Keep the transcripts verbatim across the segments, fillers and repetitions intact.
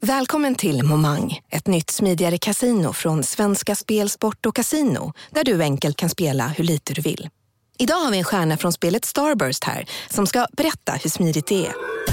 Välkommen till Momang, ett nytt smidigare casino från Svenska Spel, Sport och Casino, där du enkelt kan spela hur lite du vill. Idag har vi en stjärna från spelet Starburst här som ska berätta hur smidigt det är.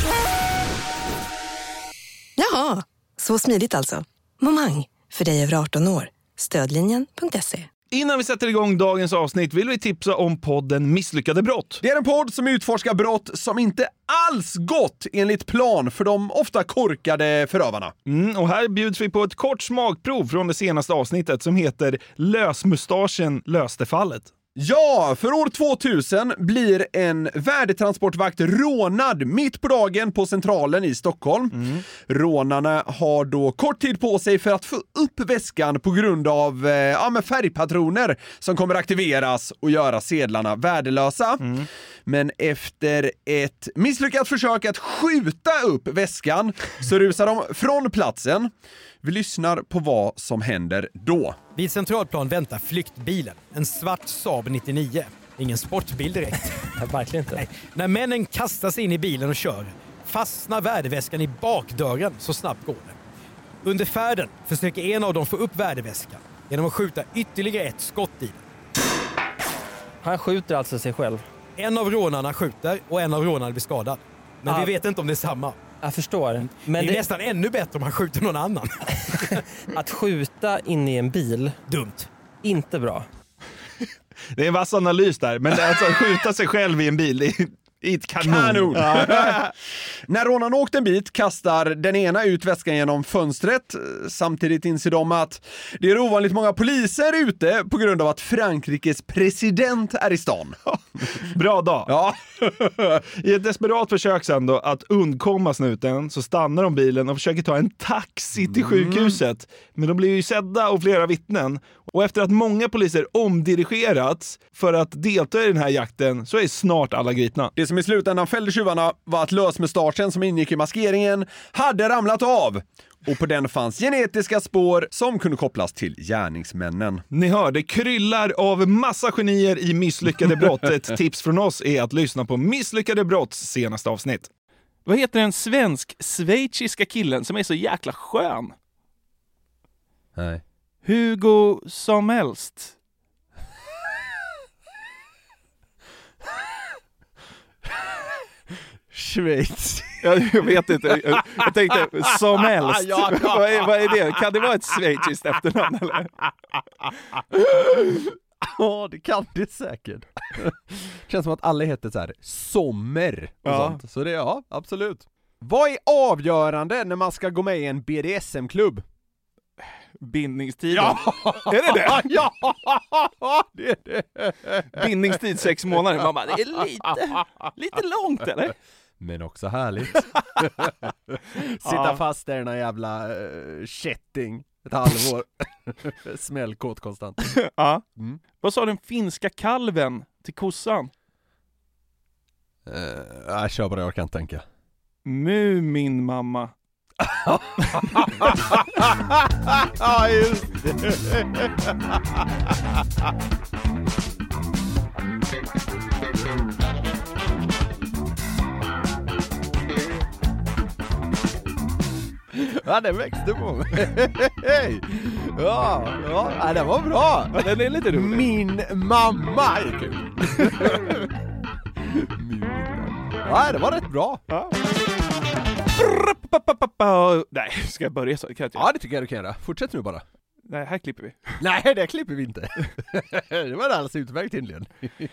Jaha, så smidigt alltså. Momang, för dig över arton år. Stödlinjen punkt se. Innan vi sätter igång dagens avsnitt vill vi tipsa om podden Misslyckade brott. Det är en podd som utforskar brott som inte alls gått enligt plan för de ofta korkade förövarna. Mm, och här bjuds vi på ett kort smakprov från det senaste avsnittet som heter Lösmustaschen löste fallet. Ja, för år tvåtusen blir en värdetransportvakt rånad mitt på dagen på Centralen i Stockholm. Mm. Rånarna har då kort tid på sig för att få upp väskan på grund av eh, ja, med färgpatroner som kommer aktiveras och göra sedlarna värdelösa. Mm. Men efter ett misslyckat försök att skjuta upp väskan så rusar de från platsen. Vi lyssnar på vad som händer då. Vid Centralplan väntar flyktbilen. En svart Saab nittionio. Ingen sportbil direkt. Verkligen inte. Nej. När männen kastar sig in i bilen och kör fastnar värdeväskan i bakdörren, så snabbt går det. Under färden försöker en av dem få upp värdeväskan genom att skjuta ytterligare ett skott i den. Han skjuter alltså sig själv. En av rånarna skjuter och en av rånarna blir skadad. Men ah. vi vet inte om det är samma. Jag förstår. Men det är det... nästan ännu bättre om han skjuter någon annan. Att skjuta in i en bil. Dumt. Inte bra. Det är en vass analys där. Men det är alltså att skjuta sig själv i en bil i ett kanon. kanon. Ja. När rånarna åkt en bit kastar den ena ut väskan genom fönstret. Samtidigt inser de att det är ovanligt många poliser ute på grund av att Frankrikes president är i stan. Bra dag. Ja. I ett desperat försök sen då att undkomma snuten så stannar de bilen och försöker ta en taxi till sjukhuset. Men de blir ju sedda av flera vittnen. Och efter att många poliser omdirigerats för att delta i den här jakten så är snart alla gripna. Det som i slutändan fällde tjuvarna var att lösmustaschen som ingick i maskeringen hade ramlat av. Och på den fanns genetiska spår som kunde kopplas till gärningsmännen. Ni hör, det kryllar av massa genier i Misslyckade brott. Ett tips från oss är att lyssna på Misslyckade brotts senaste avsnitt. Vad heter den svensk-schweiziska killen som är så jäkla skön? Nej. Hugo Samuelst. Schweiz. Jag vet inte. Jag tänkte Samuelst. Ja, ja. Vad, är, vad är det? Kan det vara ett schweiziskt efternamn eller? Ja, det kan det säkert. Känns som att alla heter så här Sommer och ja. sånt. Så det ja, absolut. Vad är avgörande när man ska gå med i en B D S M-klubb? Bindningstiden. Ja! Är det det? Ja! Det är det. Bindningstid sex månader. Man bara, det är lite, lite långt eller? Men också härligt. Sitta ja. fast där i den jävla uh, kätting ett halvår. Smällkåt konstant. Ja. Mm. Vad sa den finska kalven till kossan? Uh, jag kör bara, jag kan tänka. Mu min mamma. Ja, just det. Ja, det växte på mig. Hej. Ja, ja, det var bra. Ja, den är lite rolig. Min mamma är kul. Ja, det var rätt bra. Ja. Nej, ska jag börja så? Kan jag ja, det tycker jag du kan göra. Fortsätt nu bara. Nej, här klipper vi. Nej, det klipper vi inte. Det var alldeles utmärkt inledning.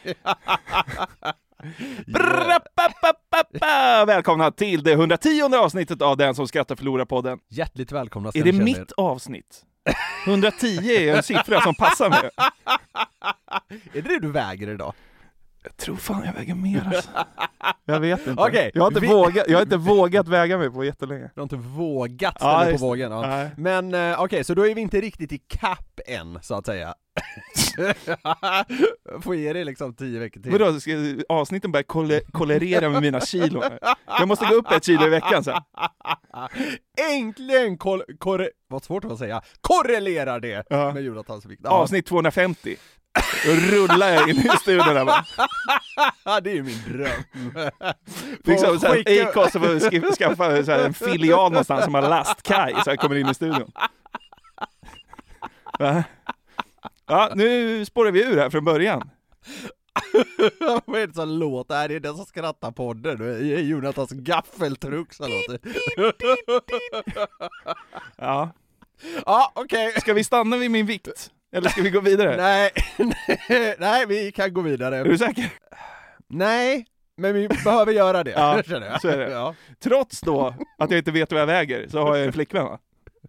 Yeah. Välkomna till det hundrationde avsnittet av Den som skrattar förlorar podden. Hjärtligt välkomna. Är det mitt avsnitt? hundratio är en siffra som passar mig. Är det det du väger idag? Jag tror fan jag väger mer alltså. Jag vet inte. Okay, jag, har inte vi... vågat, jag har inte vågat väga mig på jättelänge. Du har inte vågat ställa ja, på vågen. Ja. Men uh, okej, okay, så då är vi inte riktigt i kapp än, så att säga. Får ge det liksom tio veckor till. Vadå, ska avsnitten börja kolle- kollerera med mina kilon? Jag måste gå upp ett kilo i veckan så. Äntligen kol- korre- vad svårt att säga. Korrelerar det ja. med Jonathans vikt. Ja. Avsnitt tvåhundrafemtio. Då rullar jag in i studion där bara. Ja, det är ju min dröm. Liksom såhär, skicka- Acast får skaffa så här, en filial någonstans som har lastkaj så jag kommer in i studion. Va? Ja, nu spårar vi ur här från början. Vad är det som låter? Är det den som skrattar podden? Det är Jonathans gaffeltruck som låter. Ja. Ja, okej. Okay. Ska vi stanna vid min vikt? Eller ska vi gå vidare? Nej, nej, nej, vi kan gå vidare. Är du säker? Nej, men vi behöver göra det. Ja, känner jag. så är det. Ja. Trots då att jag inte vet vad jag väger så har jag en flickvän, va?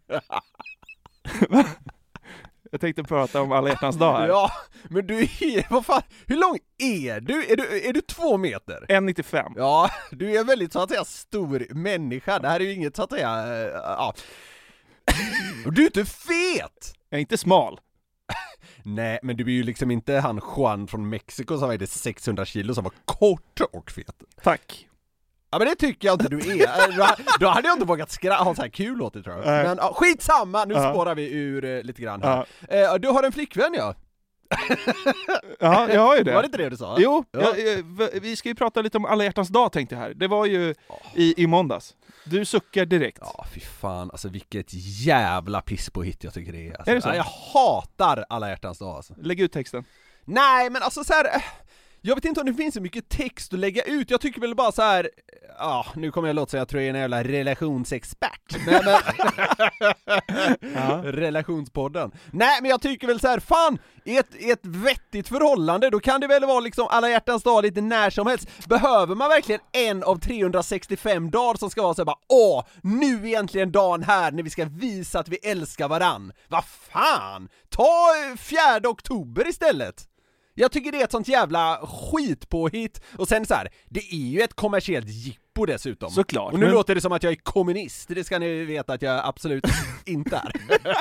Jag tänkte prata om alla hjärtans dag här. Ja, men du är, vad fan, hur lång är du? Är du, är du två meter? en komma nittiofem. Ja, du är en väldigt så att säga stor människa. Det här är ju inget så att säga, äh, ja. Och du är inte fet! Jag är inte smal. Nej, men du är ju liksom inte han Juan från Mexiko som vägde sexhundra kilo som var kort och fet. Tack. Ja, men det tycker jag inte du är. Då, då hade jag inte vågat skratta, ha så här kul åt det, tror jag. Nej. Men ja, skitsamma, nu Ja. spårar vi ur eh, lite grann här. Ja. Eh, du har en flickvän, ja. Ja, jag har ju det. Var det inte det du sa? Jo, Ja. jag, jag, vi ska ju prata lite om alla hjärtans dag tänkte jag här. Det var ju i, i måndags. Du suckar direkt. Ja, fy fan, alltså vilket jävla piss på hit jag tycker det är. Alltså, Är det så? Ja, jag hatar alla hjärtans dag alltså. Lägg ut texten. Nej, men alltså så här. eh, jag vet inte om det finns så mycket text att lägga ut. Jag tycker väl bara så här. Ja, nu kommer jag låta så jag tror jag är en jävla relationsexpert. Men, men Ja. Relationspodden. Nej, men jag tycker väl så här, fan, i ett, i ett vettigt förhållande, då kan det väl vara liksom alla hjärtans dag lite när som helst. Behöver man verkligen en av trehundrasextiofem dagar som ska vara så här bara, åh, nu är egentligen dagen här när vi ska visa att vi älskar varann. Vad fan? Ta eh, fjärde oktober istället. Jag tycker det är ett sånt jävla skitpåhitt. Och sen så här, det är ju ett kommersiellt jippo dessutom. Såklart. Och nu men... låter det som att jag är kommunist. Det ska ni veta att jag absolut inte är.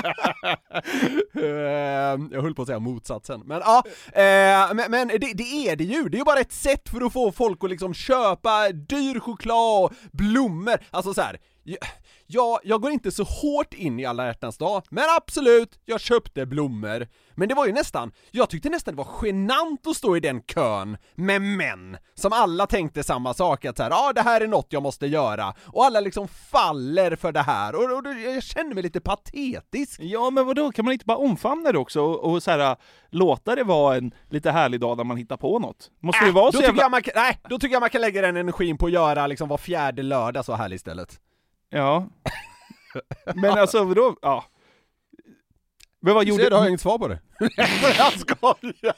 Jag höll på att säga motsatsen. Men ja, eh, men, men det, det är det ju. Det är ju bara ett sätt för att få folk att liksom köpa dyr choklad och blommor. Alltså så här. Ja, jag går inte så hårt in i alla hjärtans dag, men absolut, jag köpte blommor. Men det var ju nästan, jag tyckte nästan det var genant att stå i den kön med män som alla tänkte samma sak, att så här, ja, det här är något jag måste göra. Och alla liksom faller för det här, och, och, och jag känner mig lite patetisk. Ja, men vadå? Kan man inte bara omfamna det också och, och så här, låta det vara en lite härlig dag där man hittar på något? Måste det Äh, vara då så tycker jävla... jag man, kan- nej, då tycker jag man kan lägga den energin på att göra liksom var fjärde lördag så här istället. Ja. Men alltså, vadå? Ja. Men vad gjorde... Ser du, har jag inget svar på det. Jag skojar!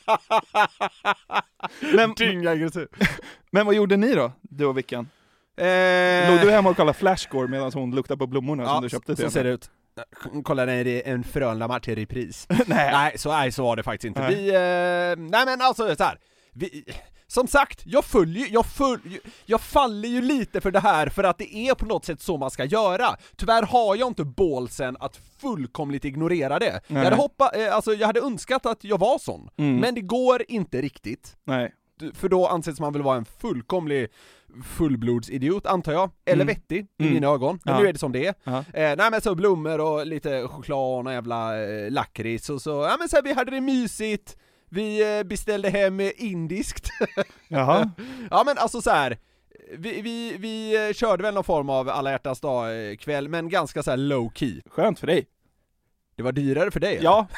Men, Dyngaggressiv. men vad gjorde ni då, du och Vickan? Eh, Låg du hemma och kollade Flashscore medan hon luktade på blommorna som du köpte till så ser henne? det ut. Kolla när det är en Frölunda-match i repris. Nej. Nej, så, nej, så var det faktiskt inte. Nej. Vi, eh, nej men alltså så här. Vi, som sagt, jag följer, jag, följ, jag faller ju lite för det här för att det är på något sätt så man ska göra. Tyvärr har jag inte bålsen att fullkomligt ignorera det. Nej. Jag hade hoppat, eh, alltså jag hade önskat att jag var sån. Mm. Men det går inte riktigt. Nej. För då anses man väl vara en fullkomlig fullblodsidiot, antar jag. Eller Mm. vettig, i Mm. mina ögon. Men Ja. nu är det som det är. Ja. Eh, nej men så blommor och lite choklad och jävla eh, lakrits och så. Ja men så här, vi hade det mysigt. Vi eh, beställde hem eh, indiskt. Jaha. Ja men alltså så här. Vi, vi, vi eh, körde väl någon form av alla hjärtans dag eh, kväll, men ganska så här low key. Skönt för dig. Det var dyrare för dig? eller? Ja.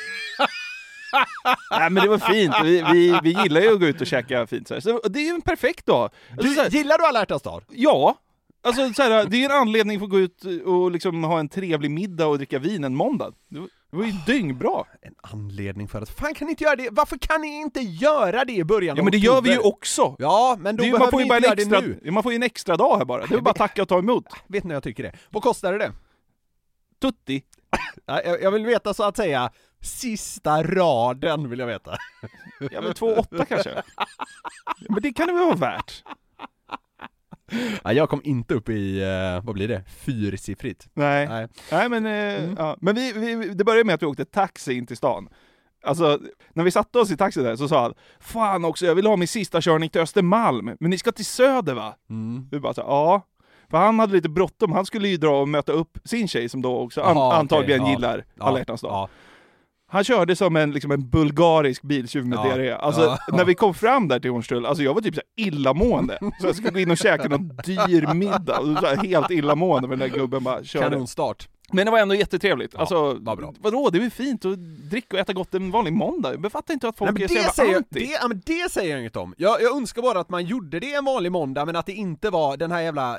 Nej, men det var fint. Vi, vi, vi gillar ju att gå ut och käka fint så här. Så det är ju en perfekt dag. Alltså, Du, så här, gillar du alla hjärtans dag? ja. Alltså så här, det är en anledning för att gå ut och liksom ha en trevlig middag och dricka vin en måndag. Det var, det var ju dyngbra. En anledning för att, fan kan ni inte göra det? Varför kan ni inte göra det i början Ja, av men det gör vi ju oktober? också. Ja, men då Det är ju, man behöver får ni ju bara inte en göra extra, det nu. man får ju en extra dag här bara. Det är bara att tacka och ta emot. Vet ni vad jag tycker det? Vad kostade det? Tutti. Ja, Jag, jag vill veta så att säga sista raden vill jag veta. Ja, men två åtta kanske. Men det kan det väl vara värt. Ja, jag kom inte upp i, eh, vad blir det? Fyrsiffrigt. Nej. Nej. Nej, men, eh, Mm. ja. men vi, vi, det började med att vi åkte taxi in till stan. Alltså, när vi satte oss i taxi där så sa han, fan också, jag vill ha min sista körning till Östermalm, men ni ska till Söder va? Mm. Vi bara så, ja. För han hade lite bråttom, han skulle ju dra och möta upp sin tjej som då också an- Aha, antagligen okej, ja. gillar Ja, alla hjärtans dag. ja. Han körde som en, liksom en bulgarisk biltjuv med Ja. diarré. Alltså, Ja. när vi kom fram där till Hornstull, alltså jag var typ så här illamående. Så jag skulle gå in och käka någon dyr middag. Och så här helt illamående med den där gubben bara körde. Kanonstart. Men det var ändå jättetrevligt. Ja, alltså, vad bra. vadå, det är väl fint att dricka och äta gott en vanlig måndag. Jag befattar inte att folk Nej, är men så det, jävla säger, anti. det, ja, men det säger jag inget om. Jag, jag önskar bara att man gjorde det en vanlig måndag, men att det inte var den här jävla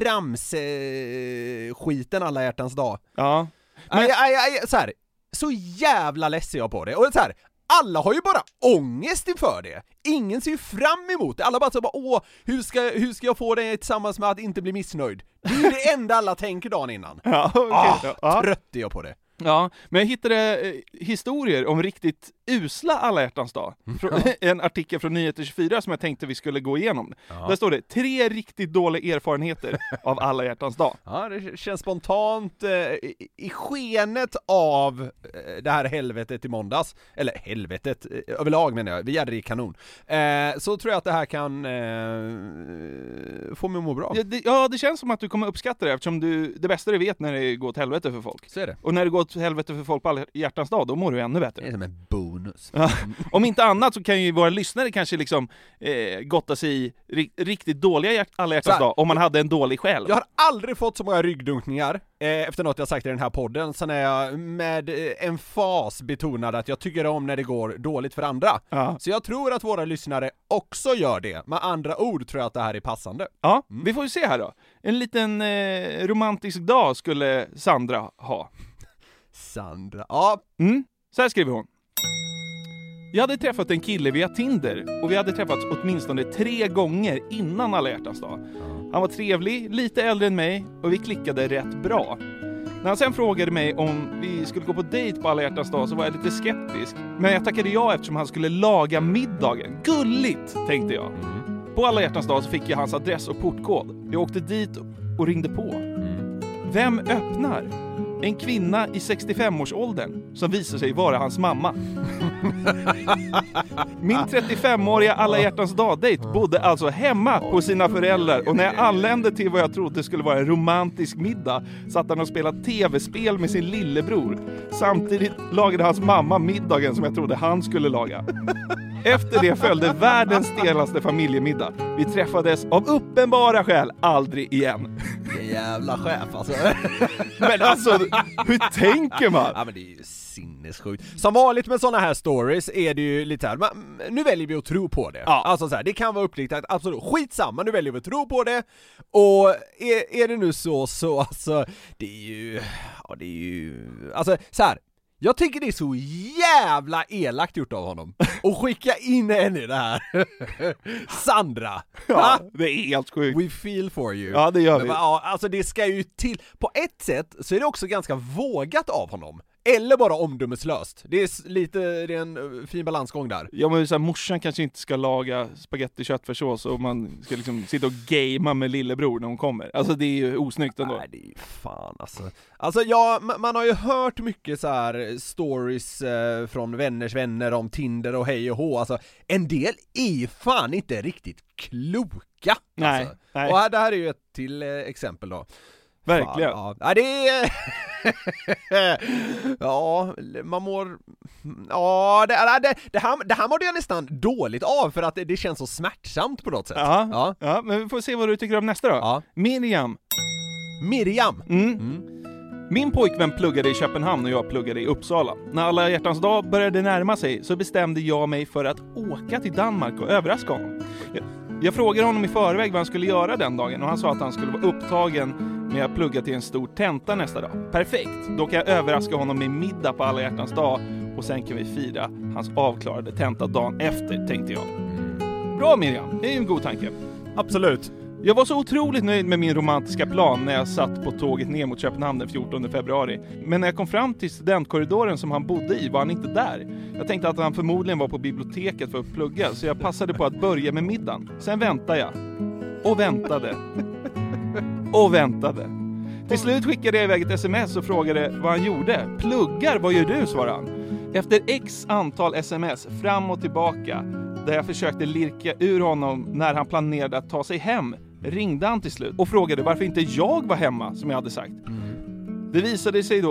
trams-skiten alla hjärtans dag. Ja. Men... Aj, aj, aj, så här, så jävla ledsen jag på det. Och så här, alla har ju bara ångest inför det. Ingen ser ju fram emot det. Alla bara så bara, åh, hur ska, hur ska jag få det tillsammans med att inte bli missnöjd? Det är ju det enda alla tänker dagen innan. Ja, okay. Ah, ja. trött är jag på det. Ja, men jag hittade eh, historier om riktigt usla alla hjärtans dag. Från, en artikel från Nyheter tjugofyra som jag tänkte vi skulle gå igenom. Ja. Där står det, tre riktigt dåliga erfarenheter av alla hjärtans dag. Ja, det känns spontant eh, i, i skenet av eh, det här helvetet i måndags. Eller helvetet, eh, överlag menar jag. Vi hade det i kanon. Eh, så tror jag att det här kan eh, få mig att må bra. Ja det, ja, det känns som att du kommer uppskatta det eftersom du, det bästa du vet när det går åt helvete för folk. Så är det. Och när det går åt helvete för folk på alla hjärtans dag, då mår du ännu bättre. Det är som en bonus. Ja. Om inte annat så kan ju våra lyssnare kanske liksom eh, gotta sig i ri- riktigt dåliga hjärt- alla hjärtans dag om man hade en dålig själ. Jag har aldrig fått så många ryggdunkningar eh, efter något jag sagt i den här podden. Sen är jag med eh, en fas betonad att jag tycker om när det går dåligt för andra. Ja. Så jag tror att våra lyssnare också gör det. Med andra ord tror jag att det här är passande. Ja, vi får ju se här då. En liten eh, romantisk dag skulle Sandra ha. Sandra, ja. Mm. Så här skriver hon. Jag hade träffat en kille via Tinder och vi hade träffats åtminstone tre gånger innan alla hjärtans dag. Han var trevlig, lite äldre än mig och vi klickade rätt bra. När han sen frågade mig om vi skulle gå på dejt på alla hjärtans dag så var jag lite skeptisk. Men jag tackade ja eftersom han skulle laga middagen. Gulligt, tänkte jag. På alla hjärtans dag så fick jag hans adress och portkod. Jag åkte dit och ringde på. Vem öppnar? En kvinna i sextiofem-årsåldern som visar sig vara hans mamma. Min trettiofemåriga alla hjärtans dag-dejt bodde alltså hemma på sina föräldrar och när jag anlände till vad jag trodde skulle vara en romantisk middag satt han och spelade tv-spel med sin lillebror. Samtidigt lagade hans mamma middagen som jag trodde han skulle laga. Efter det följde världens stelaste familjemiddag. Vi träffades av uppenbara skäl aldrig igen. Jävla chef alltså. Men alltså, hur tänker man? Ja men det är ju sinnessjukt. Som vanligt med såna här stories är det ju lite här, man, nu väljer vi att tro på det. Ja. Alltså så här, det kan vara uppdiktat, absolut. Skitsamma, nu väljer vi att tro på det. Och är, är det nu så, så alltså, det är ju, ja det är ju, alltså så här. Jag tycker det är så jävla elakt gjort av honom. Och skicka in henne i det här. Sandra. Ja, det är helt sjukt. We feel for you. Ja, det gör vi. Men, ja, alltså det ska ju till. På ett sätt så är det också ganska vågat av honom. Eller bara omdömeslöst. Det är s- lite, det är en uh, fin balansgång där. Ja men så här, morsan kanske inte ska laga spaghetti köttfärssås och man ska liksom sitta och gamea med lillebror när hon kommer. Alltså det är ju osnyggt ändå. Nej, det är ju fan alltså. Alltså ja, man, man har ju hört mycket så här stories eh, från vänners vänner om Tinder och hej och hå. Alltså en del är ju fan inte riktigt kloka. Nej, Alltså. nej. Och här, det här är ju ett till eh, exempel då. Verkligen. Fan, ja. Ja, det är... ja, man mår... Ja, det, det, det, här, det här mådde jag nästan dåligt av för att det, det känns så smärtsamt på något sätt. Ja, Ja. ja, men vi får se vad du tycker om nästa då. Ja. Miriam. Miriam. Mm. Mm. Min pojkvän pluggade i Köpenhamn och jag pluggade i Uppsala. När alla hjärtans dag började närma sig så bestämde jag mig för att åka till Danmark och överraska honom. Jag, jag frågade honom i förväg vad han skulle göra den dagen och han sa att han skulle vara upptagen med att plugga till en stor tenta nästa dag. Perfekt, då kan jag överraska honom med middag på alla hjärtans dag och sen kan vi fira hans avklarade tenta dagen efter, tänkte jag. Bra Miriam, det är ju en god tanke. Absolut. Jag var så otroligt nöjd med min romantiska plan när jag satt på tåget ner mot Köpenhamn den fjortonde februari. Men när jag kom fram till studentkorridoren som han bodde i var han inte där. Jag tänkte att han förmodligen var på biblioteket för att plugga så jag passade på att börja med middagen. Sen väntade jag. Och väntade. Och väntade. Till slut skickade jag iväg ett sms och frågade vad han gjorde. Pluggar, vad gör du, svarade han. Efter x antal sms fram och tillbaka där jag försökte lirka ur honom när han planerade att ta sig hem ringde han till slut och frågade varför inte jag var hemma som jag hade sagt. Det visade sig då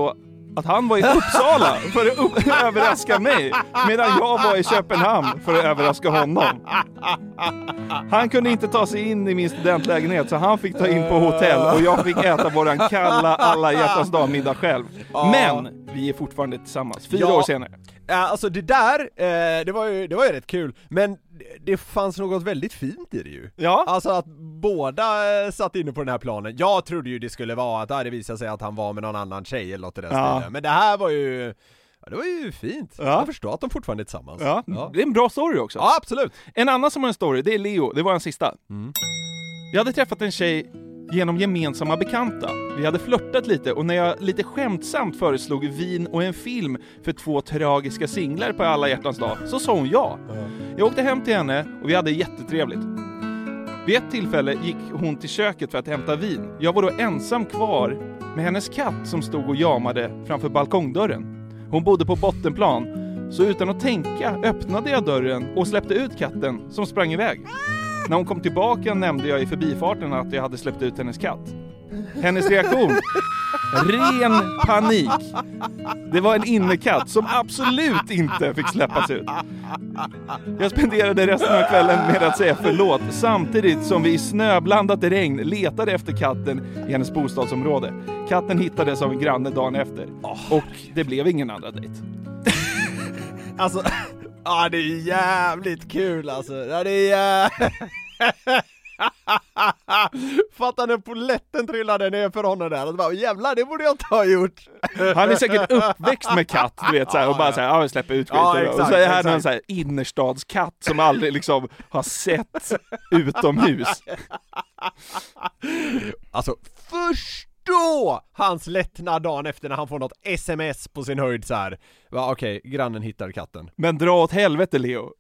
att han var i Uppsala för att upp- överraska mig, medan jag var i Köpenhamn för att överraska honom. Han kunde inte ta sig in i min studentlägenhet, så han fick ta in på hotell och jag fick äta våran kalla alla hjärtans dag middag själv. Men vi är fortfarande tillsammans, fyra Ja. år senare. Ja, alltså det där, eh, det, var ju, det var ju rätt kul, men det fanns något väldigt fint i det ju. Ja. Alltså att båda eh, satt inne på den här planen. Jag trodde ju det skulle vara att det hade visat sig att han var med någon annan tjej eller något i den Ja. stilen. Men det här var ju, ja, det var ju fint. Ja. Jag förstår att de fortfarande är tillsammans. Ja, ja. det är en bra story också. Ja, absolut. En annan som har en story, det är Leo, det var en sista. Mm. Jag hade träffat en tjej genom gemensamma bekanta. Vi hade flörtat lite och när jag lite skämtsamt föreslog vin och en film för två tragiska singlar på alla hjärtans dag, så sa hon ja. Jag åkte hem till henne och vi hade jättetrevligt. Vid ett tillfälle gick hon till köket för att hämta vin. Jag var då ensam kvar med hennes katt som stod och jamade framför balkongdörren. Hon bodde på bottenplan, så utan att tänka öppnade jag dörren och släppte ut katten som sprang iväg. När hon kom tillbaka nämnde jag i förbifarten att jag hade släppt ut hennes katt. Hennes reaktion? Ren panik. Det var en innekatt som absolut inte fick släppas ut. Jag spenderade resten av kvällen med att säga förlåt, samtidigt som vi i snöblandat regn letade efter katten i hennes bostadsområde. Katten hittades av en granne dagen efter. Och det blev ingen andra dejt. Alltså, ja, det är jävligt kul alltså. Ja, det är jävligt... Fattar när poletten trillade ner för honom där och bara, jävlar, det borde jag inte ha gjort. Han är säkert uppväxt med katt, du vet, så här, och bara så här, ja, släpper ut skiten. Ja, exakt, och så är det här exakt. någon så här innerstadskatt som aldrig liksom har sett utomhus. Alltså, förstå hans lättnad dagen efter när han får något sms på sin höjd så här. Va, okej, grannen hittar katten. Men dra åt helvete, Leo.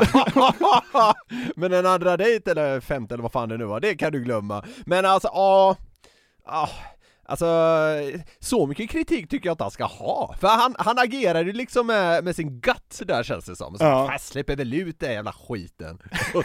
Men en andra dejt eller femte eller vad fan det nu var, det kan du glömma. Men alltså, ja, ja, alltså så mycket kritik tycker jag att han ska ha. För han, han agerar ju liksom med, med sin gut där, känns det som. Så Ja. fan, släpper väl ut det jävla skiten.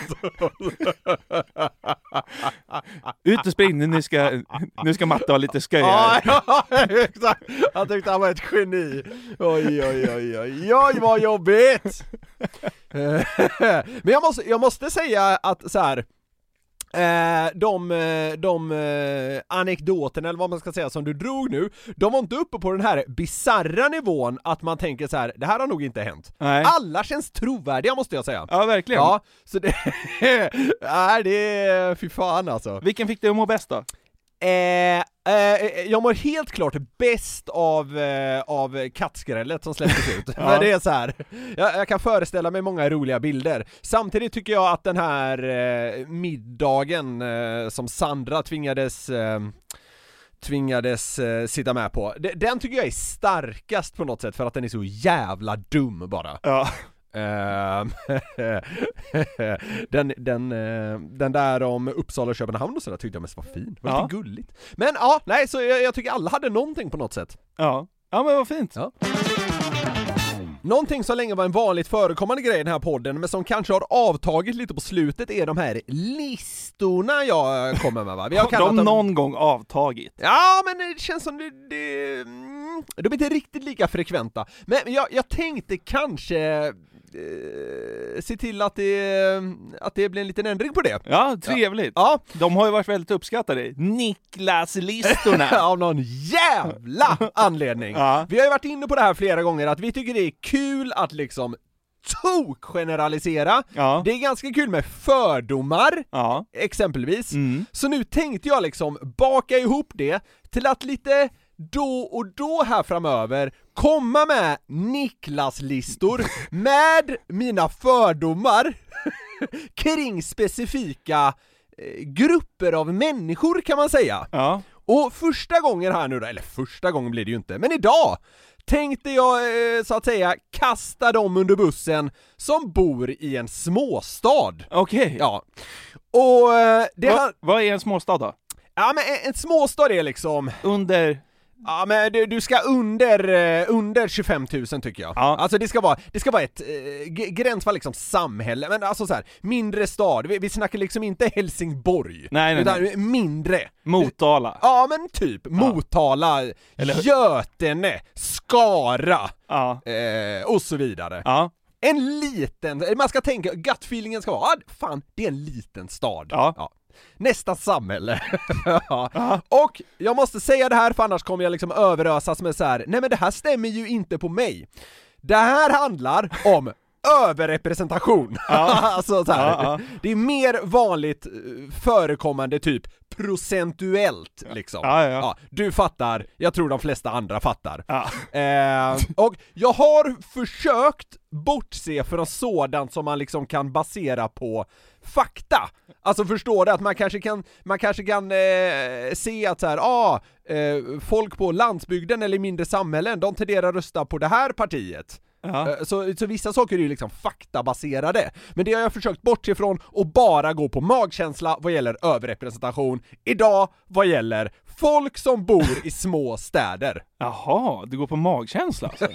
Ut och spring, nu ska, nu ska Matte ha lite sköj här. Ja, ja, exakt. Han tyckte han var ett geni. Oj, oj, oj, oj, oj, vad jobbigt. Men jag måste, jag måste säga att så här. Eh, de de eh, anekdoterna eller vad man ska säga som du drog nu, de var inte uppe på den här bizarra nivån att man tänker så här, det här har nog inte hänt. Nej. Alla känns trovärdiga, måste jag säga. Ja, verkligen. Ja, så det nej, det är fy fan alltså. Vilken fick dig att må bäst då? Eh, eh, jag mår helt klart bäst av, eh, av kattskrället som släpptes ut. Ja. För det är så här. Jag, jag kan föreställa mig många roliga bilder. Samtidigt tycker jag att den här eh, middagen eh, som Sandra tvingades eh, tvingades eh, sitta med på, de, den tycker jag är starkast på något sätt för att den är så jävla dum bara. Ja. Ehm, den, den, eh, den där om Uppsala och Köpenhamn och sådär tyckte jag mest var fin. Det var Ja. lite gulligt. Men ja, nej, så jag, jag tycker alla hade någonting på något sätt. Ja. Ja, men vad fint. Ja. Någonting som länge var en vanligt förekommande grej i den här podden, men som kanske har avtagit lite på slutet, är de här listorna jag kommer med, va? Vi har Har kallat de dem... någon gång avtagit? Ja, men det känns som det... det mm, de är inte riktigt lika frekventa. Men jag, jag tänkte kanske eh, se till att det, att det blir en liten ändring på det. Ja, trevligt. Ja, De har ju varit väldigt uppskattade. Niklas-listorna. av någon jävla anledning. Ja. Vi har ju varit inne på det här flera gånger, att vi tycker det är kul att liksom tok-generalisera. Ja. Det är ganska kul med fördomar, Ja. exempelvis. Mm. Så nu tänkte jag liksom baka ihop det till att lite då och då här framöver komma med Niklas-listor med mina fördomar kring specifika eh, grupper av människor, kan man säga. Ja. Och första gången här nu då, eller första gången blir det ju inte, men idag tänkte jag eh, så att säga kasta dem under bussen som bor i en småstad. Okej. Ja. Och eh, det Va, har... vad är en småstad då? Ja, men en, en småstad är liksom... Under... Ja, men du, du ska under, eh, under tjugofem tusen tycker jag. Ja. Alltså det ska vara, det ska vara ett eh, g- gränsfall liksom samhälle, men alltså så här, mindre stad. Vi, vi snackar liksom inte Helsingborg. Nej, nej, utan nej. mindre. Motala. Ja, men typ Motala, Eller- Götene, Skara Ja. eh, och så vidare. Ja. En liten, man ska tänka, gut-feelingen ska vara, ah, fan, det är en liten stad. Ja. Ja. Nästa samhälle. Ja. Och jag måste säga det här, för annars kommer jag liksom överösas med så här: nej men det här stämmer ju inte på mig. Det här handlar om överrepresentation. Ja. Alltså så här, Ja, ja. det är mer vanligt förekommande typ procentuellt liksom. Ja, ja. Ja, du fattar, jag tror de flesta andra fattar. Ja. Eh, och jag har försökt bortse från sådant som man liksom kan basera på fakta. Alltså förstår du att man kanske kan man kanske kan eh, se att så här, ah, eh, folk på landsbygden eller mindre samhällen, de tenderar att rösta på det här partiet. Ja. Så, så vissa saker är ju liksom faktabaserade. Men det har jag försökt bortse ifrån och bara gå på magkänsla vad gäller överrepresentation. Idag vad gäller folk som bor i små städer. Jaha, du går på magkänsla alltså.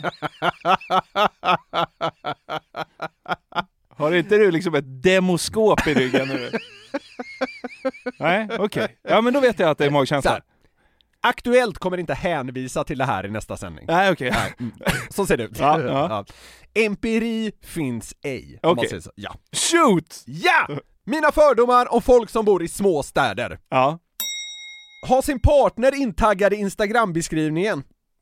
Har inte du liksom ett demoskop i ryggen nu? Nej, okej. Okay. Ja, men då vet jag att det är magkänsla. Så här, Aktuellt kommer inte hänvisa till det här i nästa sändning. Nej, okej. Okay. Mm. Så ser det ut. Ja, ja. Ja. Empiri finns ej. Okej. Okay. Ja. Shoot! Ja! Mina fördomar om folk som bor i små städer. Ja. Ha sin partner intaggad i Instagram-beskrivningen.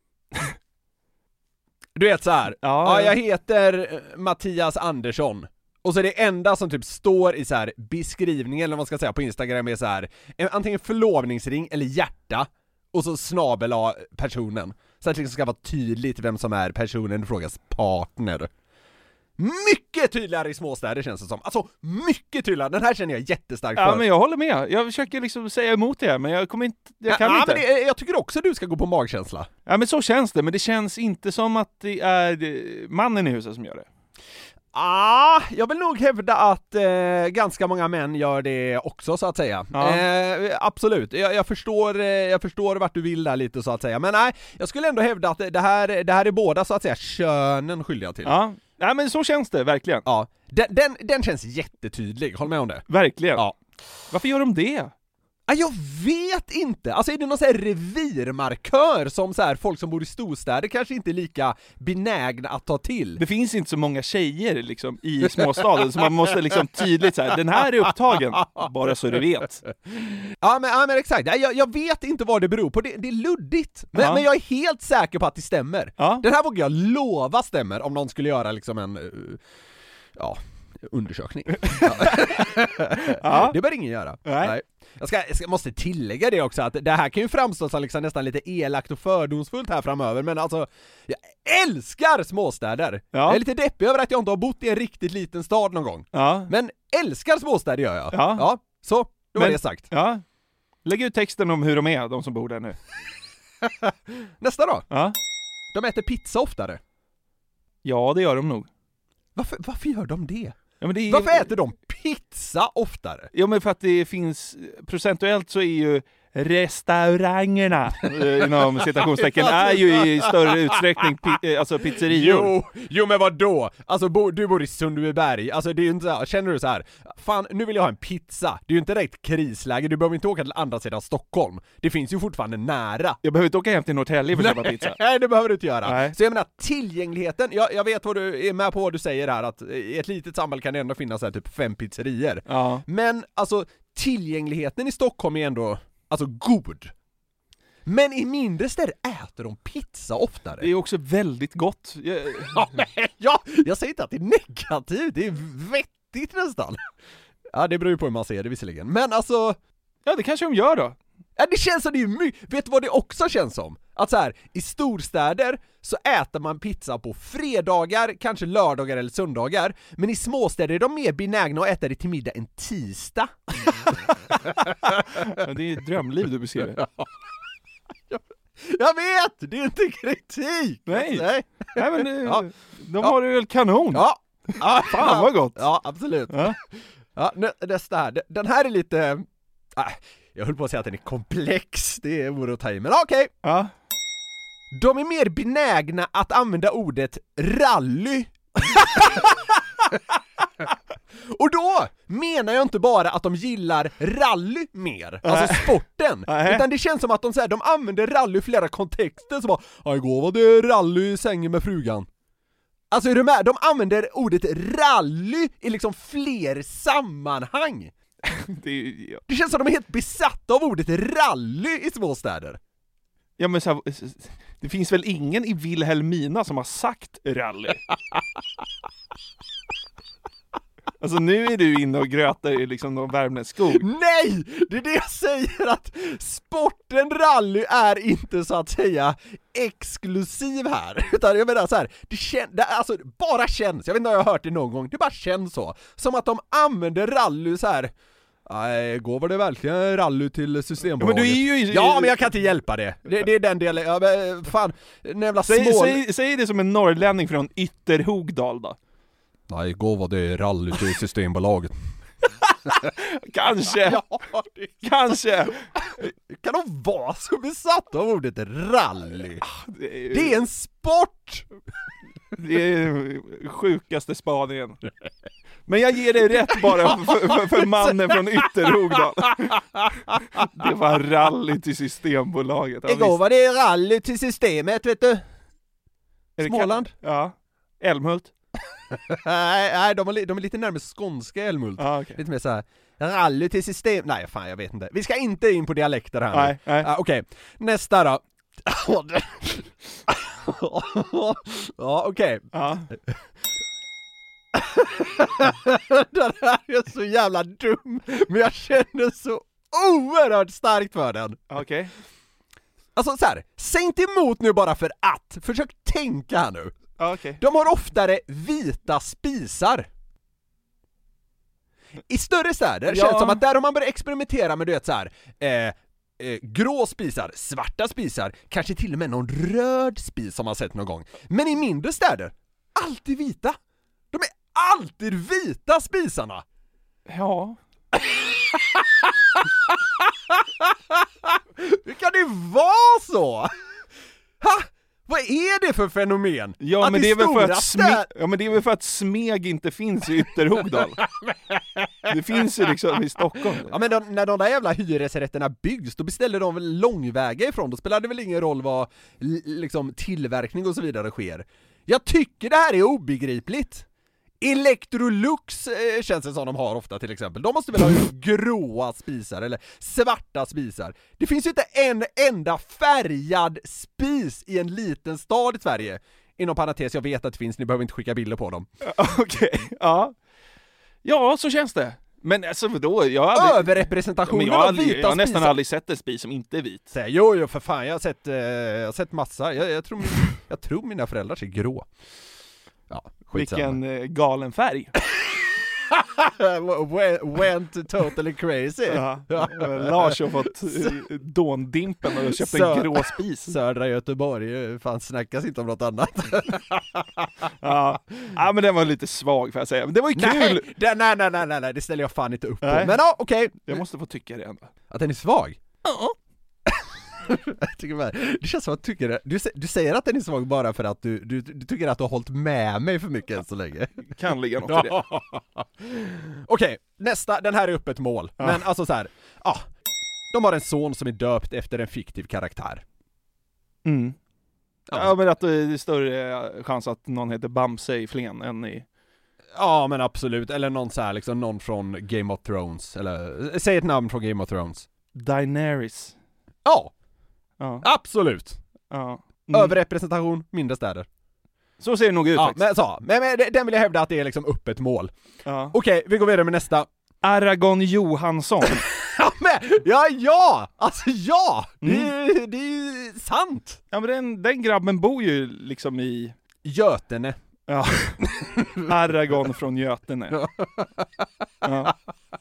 Du vet så här. Ja, ja, jag heter Mattias Andersson. Och så är det enda som typ står i så här beskrivningen, eller vad man ska säga på Instagram, är så här antingen förlovningsring eller hjärta. Och så snabel personen. Så att det liksom ska vara tydligt vem som är personen i frågas partner. Mycket tydligare i småstäder känns det som. Alltså, mycket tydligare. Den här känner jag jättestarkt för. Ja, men jag håller med. Jag försöker liksom säga emot det, men jag kommer inte, jag kan ja, inte. Men det, jag tycker också du ska gå på magkänsla. Ja, men så känns det. Men det känns inte som att det är mannen i huset som gör det. Ah, jag vill nog hävda att eh, ganska många män gör det också, så att säga. Ja. Eh, absolut. Jag, jag förstår eh, jag förstår vart du vill där lite, så att säga. Men nej, jag skulle ändå hävda att det här, det här är båda, så att säga, könen skyldiga till. Ja. Nej, men så känns det, verkligen. Ja. Den, den, den känns jättetydlig, håll med om det. Verkligen. Ja. Varför gör de det? Ah, jag vet inte. Alltså är det någon så här revirmarkör som så här folk som bor i storstäder kanske inte är lika benägna att ta till? Det finns inte så många tjejer liksom i småstaden, så man måste liksom tydligt så här: den här är upptagen, bara så du vet. Ja, men, ja, men exakt. Jag, jag vet inte vad det beror på. Det, det är luddigt. Men, Ja. men jag är helt säker på att det stämmer. Ja. Den här vågar jag lova stämmer om någon skulle göra liksom en uh, ja, undersökning. Ja. Ja. Det bör ingen göra. Nej. Nej. Jag, ska, jag ska, måste tillägga det också, att det här kan ju framstå som liksom nästan lite elakt och fördomsfullt här framöver, men alltså, jag älskar småstäder. Ja. Jag är lite deppig över att jag inte har bott i en riktigt liten stad någon gång. Ja. Men älskar småstäder gör jag. Ja. Ja, så, då var Men- det sagt. Ja. Lägg ut texten om hur de är, de som bor där nu. Nästa då. Ja. De äter pizza oftare. Ja, det gör de nog. Varför, varför gör de det? Ja, men det är... Varför äter de pizza oftare? Ja, men för att det finns, procentuellt så är ju restaurangerna eh, inom citationstecken är ju i större utsträckning pi- eh, alltså pizzerior. Jo, jo men vadå? Alltså bo, du bor i Sundbyberg, alltså det är ju inte så här, känner du så här, fan nu vill jag ha en pizza, det är ju inte direkt krisläge, du behöver inte åka till andra sidan Stockholm, det finns ju fortfarande nära. Jag behöver inte åka hem till Norrtälje för att köpa pizza. Nej, det behöver du inte göra. Nej. Så jag menar, tillgängligheten, jag, jag vet vad du är med på vad du säger här, att i ett litet samhälle kan det ändå finnas här, typ fem pizzerier. Ja. Men alltså, tillgängligheten i Stockholm är ändå, alltså, god. Men i mindre städer äter de pizza oftare. Det är också väldigt gott. Jag... Ja, men, ja, jag säger inte att det är negativt, det är vettigt nästan. Ja, det beror ju på hur man ser det visserligen. Men alltså, Ja, det kanske de gör då. ja, det känns som det är mycket. Vet du vad det också känns som? Att så här, i storstäder så äter man pizza på fredagar, kanske lördagar eller söndagar. Men i småstäder är de mer benägna att äta det till middag en tisdag. Ja, det är ett drömliv du beskriver. Jag vet! Det är inte kritik! Nej. Nej. Nej, men det, Ja. de har det väl kanon. Ja. Ja. Fan vad gott. Ja, absolut. Ja. Ja, nä- nästa här. Den här är lite... Äh, jag höll på att säga att den är komplex. Det vore att ta i, men okej. Ja. De är mer benägna att använda ordet rally Och då menar jag inte bara att de gillar rally mer, Nej. alltså sporten, Nej. utan det känns som att de, så här, de använder rally i flera kontexter, som bara, ja, igår var det rally i sängen med frugan. Alltså är du med? De använder ordet rally i liksom fler sammanhang. Det, är, ja. Det känns som att de är helt besatta av ordet rally i små städer. Ja, men så här, det finns väl ingen i Vilhelmina som har sagt rally? Alltså nu är du inne och grötar i liksom någon värmländsk-skog. Nej! Det är det jag säger, att sporten rally är inte så att säga exklusiv här. Utan jag menar så här, det, kän- det alltså, bara känns, jag vet inte om jag har hört det någon gång, det bara känns så. Som att de använder rally så här. Nej, går var det verkligen rally till Systembolaget? Ja, men du är ju... Ja, men jag kan inte hjälpa det. Det, det är den delen. Ja, men fan, den jävla säg, smål... säg, säg det som en norrlänning från Ytterhogdal då. Nej, igår var det rally till Systembolaget. Kanske. Ja, det... Kanske. Kan de vara så besatta av ordet rally? Det är, ju... Det är en sport! det är sjukaste spaningen. Men jag ger dig rätt bara för, för, för mannen från Ytterhogdal. Det var rally till Systembolaget. Ja, igår var det rally till systemet, vet du. Småland? Ja. Älmhult? nej, nej de, är, de är lite närmare skånska Älmhult. Ah, okay. Lite mer så här, rally till system... Nej, fan, jag vet inte. Vi ska inte in på dialekter här nej, nu. nej. Ah, Okej, okay. Nästa då. ja, okej. Okay. Ja. Den här är så jävla dum, men jag känner så oerhört starkt för den. Okej. Okay. Alltså så här, säg inte emot nu bara för att. Försök tänka här nu. Okay. De har oftare vita spisar. I större städer ja. känns det som att där har man börjat experimentera med, du vet så här, eh, eh, grå spisar, svarta spisar, kanske till och med någon röd spis som man sett någon gång. Men i mindre städer, alltid vita. De är alltid vita spisarna. Ja. Hur kan det vara så? Ha? Vad är det för fenomen? Ja, att men det är väl för att stä- sme- ja, men det är väl för att Smeg inte finns i Ytterhogdal. Det finns ju liksom i Stockholm. Ja, men de, när de där jävla hyresrätterna byggs, då beställer de väl långväga ifrån. Då spelar det väl ingen roll vad l- liksom tillverkning och så vidare sker. Jag tycker det här är obegripligt. Electrolux eh, känns det som de har ofta till exempel. De måste väl ha gråa spisar eller svarta spisar. Det finns ju inte en enda färgad spis i en liten stad i Sverige. Inom parentes, jag vet att det finns, ni behöver inte skicka bilder på dem. Okej, okay. ja. Ja, så känns det. Men alltså vadå? Jag har aldrig... Överrepresentationen jag har, av aldrig, vita jag har nästan spisar. aldrig sett en spis som inte är vit. Så, jo, jo, för fan, jag har sett, eh, jag har sett massa. Jag, jag, tror, jag tror mina föräldrar ser grå. Ja, vilken eh, galen färg. Went totally crazy. Ja. Lars har fått eh, dåndimpen och köpt Sö- en grå spis. Södra Göteborg, fan snackas inte om något annat. Ja. Ja, men den var lite svag för att säga. Men det var ju kul. Nej, det, nej, nej, nej, nej, det ställer jag fan inte upp på. Nej. Men ja, okej. Okay. Jag måste få tycka det ändå. Att den är svag? Ja. Jag tycker bara, det känns som att du tycker det. Du, du säger att den är svag bara för att du, du, du tycker att du har hållit med mig för mycket än så länge. Kan ligga något i det. Okej, okay, nästa, den här är öppet mål. Ja. Men alltså så här, ja, de har en son som är döpt efter en fiktiv karaktär. Mm. Ja. Ja, men att det är större chans att någon heter Bamse i Flen än i... Ja, men absolut. Eller någon så här, liksom någon från Game of Thrones. Eller, säg ett namn från Game of Thrones. Daenerys. Ja, Ja. absolut. Ja. Mm. Överrepresentation, mindre städer. Så ser det nog ut Ja, faktiskt. men, så, men, men den vill jag hävda att det är liksom öppet mål. Ja. Okej, vi går vidare med nästa. Aragon Johansson. Ja, men, ja, ja! Alltså ja! Det, är, det är ju sant! Ja, men den, den grabben bor ju liksom i... Götene. Ja. Aragon från Götene. Ja.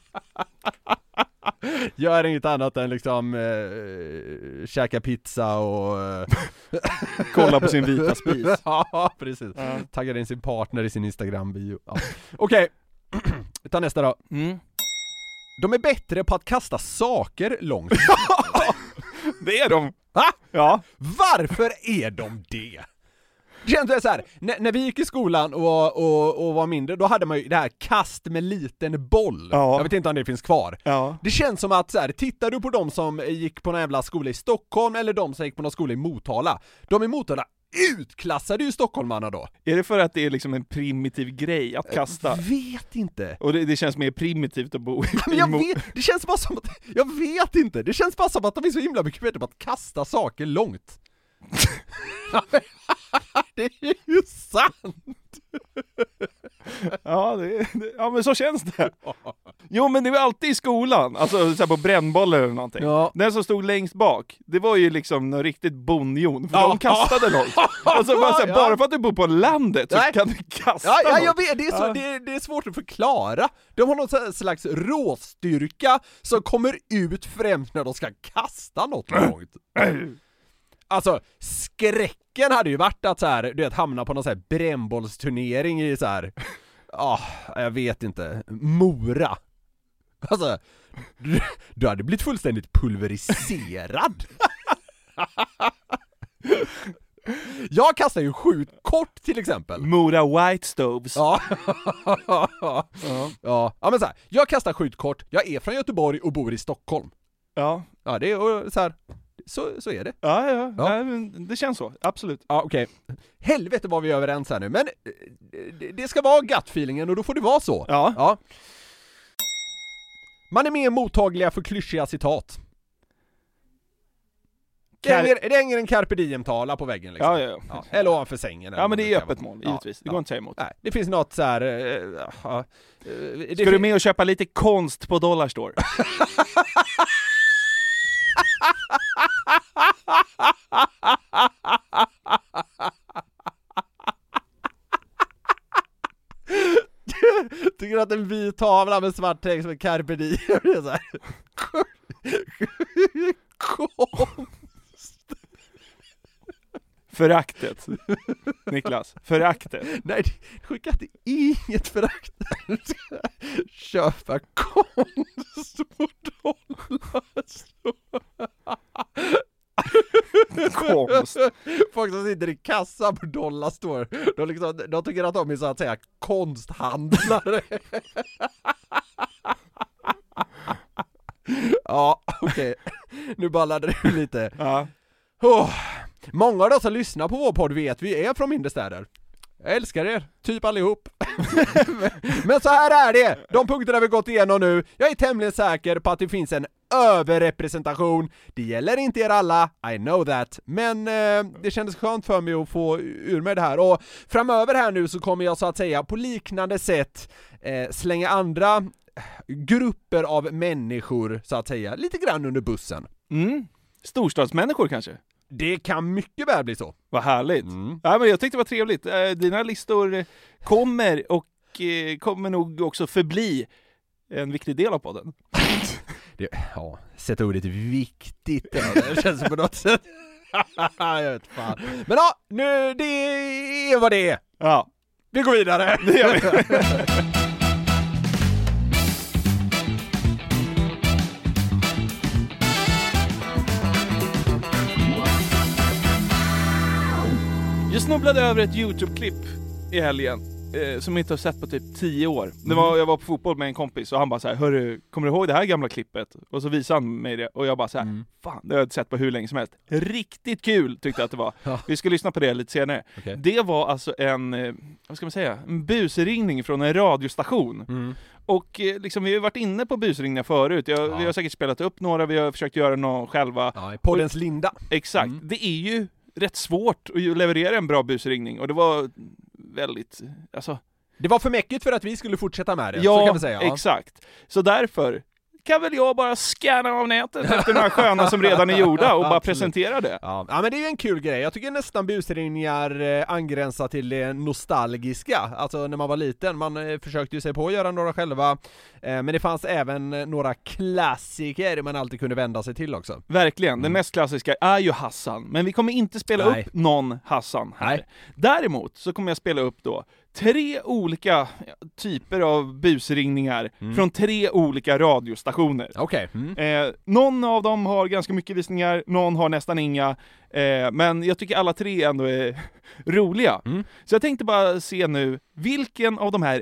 Gör inget annat än liksom äh, käka pizza och... Äh, Kolla på sin vita spis. Ja, precis. Ja. Taggar in sin partner i sin Instagram-bio. Ja. Okej, vi tar nästa då. Mm. De är bättre på att kasta saker långt. Det är de. Va? Ja. Varför är de det? Det känns så här, när, när vi gick i skolan och, och, och var mindre, då hade man ju det här kast med liten boll. Ja. Jag vet inte om det finns kvar. Ja. Det känns som att så här, tittar du på de som gick på någon jävla skola i Stockholm eller de som gick på någon skola i Motala, de i Motala utklassade ju stockholmarna då. Är det för att det är liksom en primitiv grej att kasta? Jag vet inte. Och det, det känns mer primitivt att bo i Men jag Mo- vet, det känns bara som att, jag vet inte, det känns bara som att de är så himla mycket bättre på att kasta saker långt. Det är ju sant. Ja, det, det, ja, men så känns det. Jo, men det var alltid i skolan, alltså så här på brännbollar eller någonting. Ja. Den som stod längst bak, det var ju liksom något riktigt bonjon, för Ja. de kastade långt. Alltså bara, så här, Ja. bara för att du bor på landet så Nej. kan du kasta Ja, ja, något. jag vet, det är, så, Ja. det, det är svårt att förklara. De har någon slags råstyrka som kommer ut främst när de ska kasta något långt. Alltså, skräcken hade ju varit att så här, du vet, hamna på någon så här brännbollsturnering i så här, ja, ah, jag vet inte, Mora. Alltså, du, du hade blivit fullständigt pulveriserad. Jag kastar ju skjutkort till exempel. Mora White Stoves. Ja. ja. Ja. Ja, men så här, jag kastar skjutkort. Jag är från Göteborg och bor i Stockholm. Ja, Ja, det är och så här, så så är det. ja, ja. Ja. Nej, men det känns så, absolut. Ja, okej. Helvete vad vi är överens här nu, men eh, det, det ska vara gut-feelingen och då får det vara så. Ja. Ja. Man är mer mottagliga för klyschiga citat. Det Kar- hänger, det hänger en carpe diem-tala på väggen liksom. Ja, ja, ja. Ja, eller ovanför sängen. eller Ja, men det vad är kan öppet vara. mål, Ja, givetvis. Det ja. går inte att säga emot. Nej, det finns något så här. Uh, uh, uh, det Ska du med och köpa lite konst på Dollarstore? Tycker att en vit tavla med svart text som en carpe diem är så här. Konst. Föraktet. Niklas, föraktet. Nej, det skickar inte inget förakt. Köpa konst på Dollarstore. Konst. Folk som sitter i kassa på Dollarstore, de, liksom, de tycker att de är så att säga konsthandlare. Ja, okej. Nu ballade det lite. Ja. Oh. Många av de som lyssnar på vår podd vet vi är från mindre städer. Jag älskar er, typ allihop. Men så här är det. De punkterna vi gått igenom nu, jag är tämligen säker på att det finns en överrepresentation. Det gäller inte er alla, I know that. Men eh, det kändes skönt för mig att få ur mig det här. Och framöver här nu så kommer jag så att säga på liknande sätt eh, slänga andra grupper av människor så att säga lite grann under bussen. Mm. Storstadsmänniskor kanske? Det kan mycket väl bli så. Vad härligt. Mm. Ja, men jag tyckte det var trevligt. Eh, Dina listor kommer och eh, kommer nog också förbli en viktig del av podden. Det, ja, sätta ordet viktigt där. Det känns på något sätt. Jag vet fan. Men ja, nu det är vad det är. Ja, Vi går vidare. det gör vi. Jag snubblade över ett YouTube-klipp i helgen eh, som jag inte har sett på typ tio år. Det var, jag var på fotboll med en kompis och han bara så här: hörru, kommer du ihåg det här gamla klippet? Och så visade han mig det och jag bara så här: Mm. fan, det har jag inte sett på hur länge som helst. Riktigt kul tyckte jag att det var. Ja. Vi ska lyssna på det lite senare. Okej. Det var alltså en, eh, vad ska man säga, en busringning från en radiostation. Mm. Och eh, liksom, vi har ju varit inne på busringningar förut. Jag, Ja. Vi har säkert spelat upp några, vi har försökt göra någon själva. Ja, i poddens linda. Exakt, Mm. det är ju rätt svårt att leverera en bra busringning. Och det var väldigt, alltså... Det var för mycket för att vi skulle fortsätta med det. Ja, så kan vi säga. Ja. exakt. Så därför kan väl jag bara scanna av nätet efter några sköna som redan är gjorda och bara Absolut. presentera det. Ja. Ja, men det är ju en kul grej. Jag tycker nästan busringningar eh, angränsar till det nostalgiska. Alltså när man var liten, man eh, försökte ju sig på att göra några själva. Eh, men det fanns även eh, några klassiker man alltid kunde vända sig till också. Verkligen, Mm. den mest klassiska är ju Hassan. Men vi kommer inte spela Nej. upp någon Hassan här. Nej. Däremot så kommer jag spela upp då tre olika typer av busringningar Mm. från tre olika radiostationer. Okej. Mm. Eh, någon av dem har ganska mycket visningar, någon har nästan inga. Eh, men jag tycker alla tre ändå är roliga. Mm. Så jag tänkte bara se nu, vilken av de här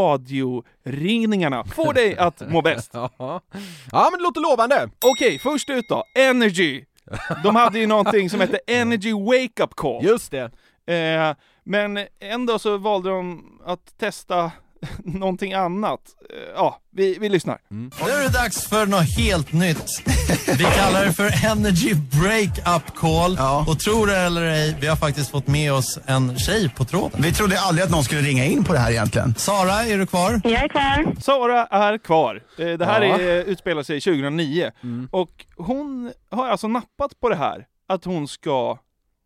radioringningarna får dig att må bäst? Ja. ja, men det låter lovande. Okej, först ut då. Energy. De hade ju någonting som hette Energy Wake Up Call. Just det. Eh, men ändå så valde de att testa någonting annat. Eh, ja, vi, vi lyssnar. Nu är det dags för något helt nytt. Vi kallar det för Energy Break-Up Call. Ja. Och tror det eller ej, vi har faktiskt fått med oss en tjej på tråden. Vi trodde aldrig att någon skulle ringa in på det här egentligen. Sara, är du kvar? Jag är kvar. Sara är kvar. Eh, det här Ja. är, utspelar sig tjugohundranio. Mm. Och hon har alltså nappat på det här. Att hon ska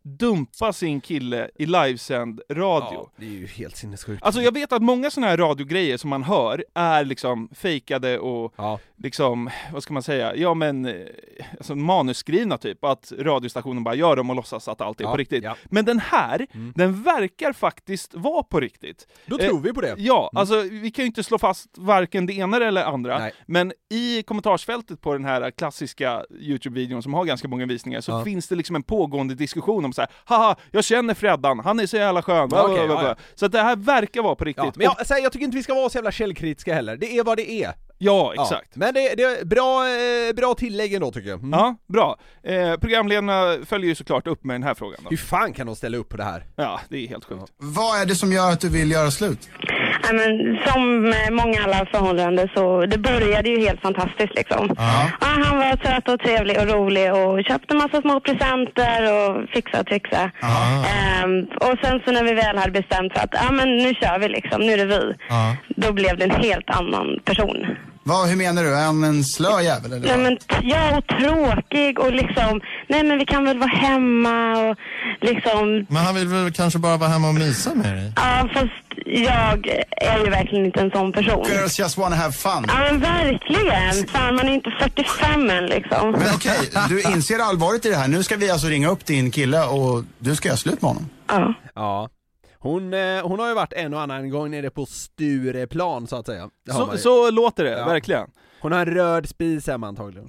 dumpa sin kille i livesänd radio. Ja, det är ju helt sinnessjukt. Alltså jag vet att många såna här radiogrejer som man hör är liksom fejkade och Ja. liksom, vad ska man säga, ja men eh, alltså manusskrivna typ, att radiostationen bara gör dem och låtsas att allt är Ja, på riktigt. ja. Men den här, Mm. den verkar faktiskt vara på riktigt. Då Eh, tror vi på det. Ja, alltså vi kan ju inte slå fast varken det ena eller andra, Nej. men i kommentarsfältet på den här klassiska YouTube-videon som har ganska många visningar så Ja. finns det liksom en pågående diskussion om så här: haha, jag känner Freddan, han är så jävla skön. Ja, okej, ja, ja. Så att det här verkar vara på riktigt. Ja, men jag, så här, jag tycker inte vi ska vara så jävla källkritiska heller. Det är vad det är. Ja, exakt. Ja. Men det, det är bra, eh, bra tillägg ändå tycker jag. Mm. Ja, bra. Eh, programledarna följer ju såklart upp med den här frågan då. Hur fan kan de ställa upp på det här? Ja, det är helt sjukt. Vad är det som gör att du vill göra slut? Ja, men som med många alla förhållanden så det började ju helt fantastiskt liksom. Ja. Ja, han var söt och trevlig och rolig och köpte massa små presenter och fixa och trixa. Ja. Ehm, och sen så när vi väl hade bestämt för att ja, men nu kör vi liksom, nu är det vi. Ja. Då blev det en helt annan person. Vad, hur menar du? Är han en slö jävel eller? Nej, vad? men t- ja, och tråkig och liksom, nej men vi kan väl vara hemma och liksom, Men han vill väl kanske bara vara hemma och mysa med dig? ja fast jag är ju verkligen inte en sån person. Girls just wanna have fun. Ja men verkligen, fan man är inte fyrtiofem än liksom. Men okej, du inser allvaret i det här. Nu ska vi alltså ringa upp din kille och du ska göra slut med honom. Ja. Ja. Hon, eh, hon har ju varit en och annan gång nere på Stureplan så att säga. Det har man Så, ju. så låter det, Ja. verkligen. Hon har en röd spis hemma antagligen.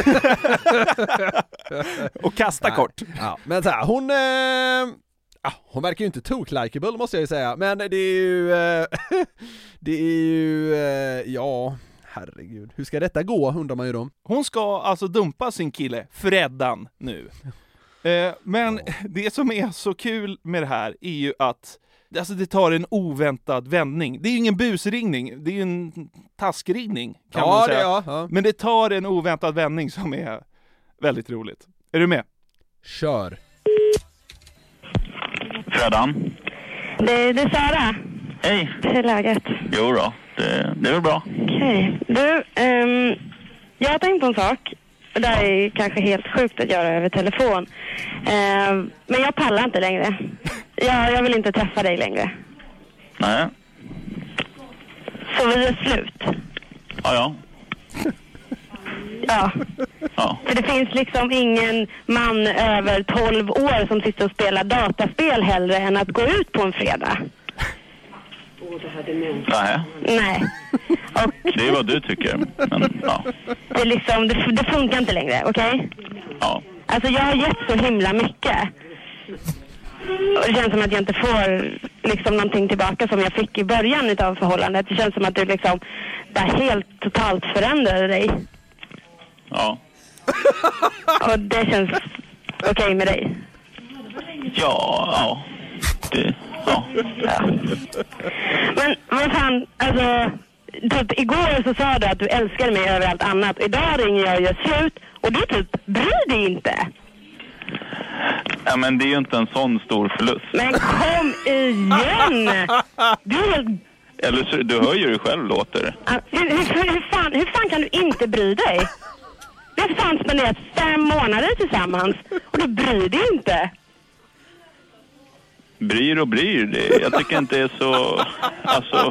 Och kasta Nej. kort. Ja, men så här, hon... Eh, ah, hon verkar ju inte tok-likeable måste jag ju säga, men det är ju... Eh, det är ju... Eh, ja, herregud. Hur ska detta gå, undrar man ju då. Hon ska alltså dumpa sin kille, Freddan, nu. Eh, men det som är så kul med det här är ju att alltså det tar en oväntad vändning. Det är ju ingen busringning, det är ju en taskringning kan Ja, man det säga. ja, ja. Men det tar en oväntad vändning som är väldigt roligt. Är du med? Kör. Freddan. Det, det är Sara. Hej. Hur är läget? Jo då, det, det är väl bra. Okej. Du, ehm, jag har tänkt på en sak. Det här är kanske helt sjukt att göra över telefon. Ehm, men jag pallar inte längre. Jag, jag vill inte träffa dig längre. Nej. Så vi är slut. Ja, ja. Ja. Ja. För det finns liksom ingen man över tolv år som sitter och spelar dataspel hellre än att gå ut på en fredag. Nej. Nej. Och Det är vad du tycker. Men ja. det, är liksom, det, det funkar inte längre, okej? Ja. Alltså jag har gett så himla mycket. Och det känns som att jag inte får liksom någonting tillbaka som jag fick i början utav förhållandet. Det känns som att du liksom där helt totalt förändrade dig. Ja. Och det känns okej med dig. Ja, ja. Det, ja. Ja. Men vad fan, alltså typ igår så sa du att du älskar mig över allt annat. Idag ringer jag och gör slut och du typ bryr dig inte. Ja, men det är ju inte en sån stor förlust. Men kom igen! Du är helt... Eller så, du hör ju hur själv låter. Ah, Hur, hur, hur, fan, hur fan kan du inte bry dig? Vi har fan spenderat fem månader tillsammans och du bryr dig inte. Bryr och bryr, det, jag tycker inte det är så... Alltså...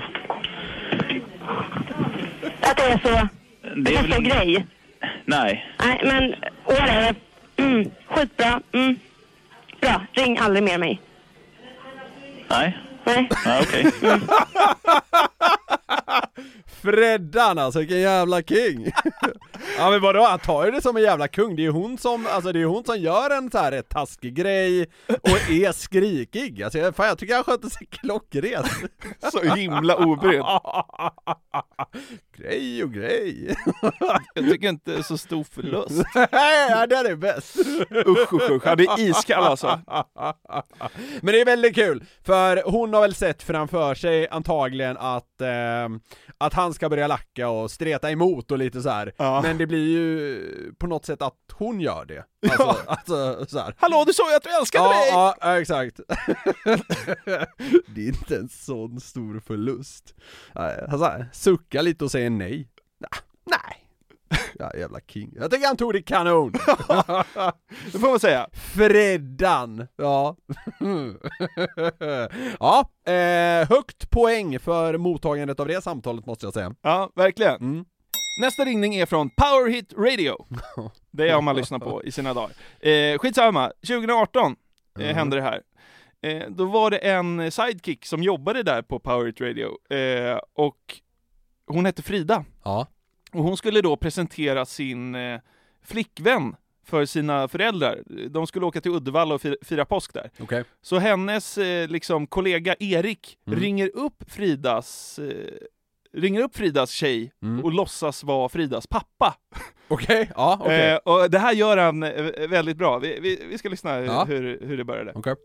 Att det är så... Det Det är är så väl... grej. Nej. Nej, men... Whatever. Mm, skitbra. Mm. Bra, ring aldrig mer mig. Nej, Nej. Ja, okej. Okay. Freddan alltså, vilken jävla king. Ja men vadå, han tar ju det som en jävla kung. Det är ju hon som, alltså det är hon som gör en så här rätt taskig grej och är skrikig. Alltså jag, fan, jag tycker han sköter sig klockrent. Så himla obrydd. Grej och grej. Jag tycker inte det är så stor förlust. Ja, det är det bäst. Usch, usch, usch. Han är iskall alltså. Men det är väldigt kul, för hon har väl sett framför sig antagligen att eh, att han ska börja lacka och streta emot och lite så här. Ja. Men det blir ju på något sätt att hon gör det. Alltså, ja. alltså så här. Hallå, du sa ju att du älskade ja, mig! Ja, ja, exakt. Det är inte en sån stor förlust. Alltså, sucka lite och säga nej. Nej. Ja, jävla king. Jag tycker han tog det kanon. Det får man säga. Freddan. Ja. Ja, eh, högt poäng för mottagandet av det samtalet måste jag säga. Ja, verkligen. Mm. Nästa ringning är från Power Hit Radio. Det har man lyssnat på i sina dagar. Eh, skitsamma, tjugo arton eh, mm. hände det här. Eh, då var det en sidekick som jobbade där på Power Hit Radio. Eh, och hon hette Frida. Ja. Och hon skulle då presentera sin eh, flickvän för sina föräldrar. De skulle åka till Uddevalla och fira, fira påsk där. Okay. Så hennes eh, liksom, kollega Erik mm. ringer upp Fridas eh, ringer upp Fridas tjej mm. och låtsas vara Fridas pappa. Okej, okay. Ja, okej. Okay. Eh, och det här gör han eh, väldigt bra. Vi, vi, vi ska lyssna ja. hur, hur det började. Okej.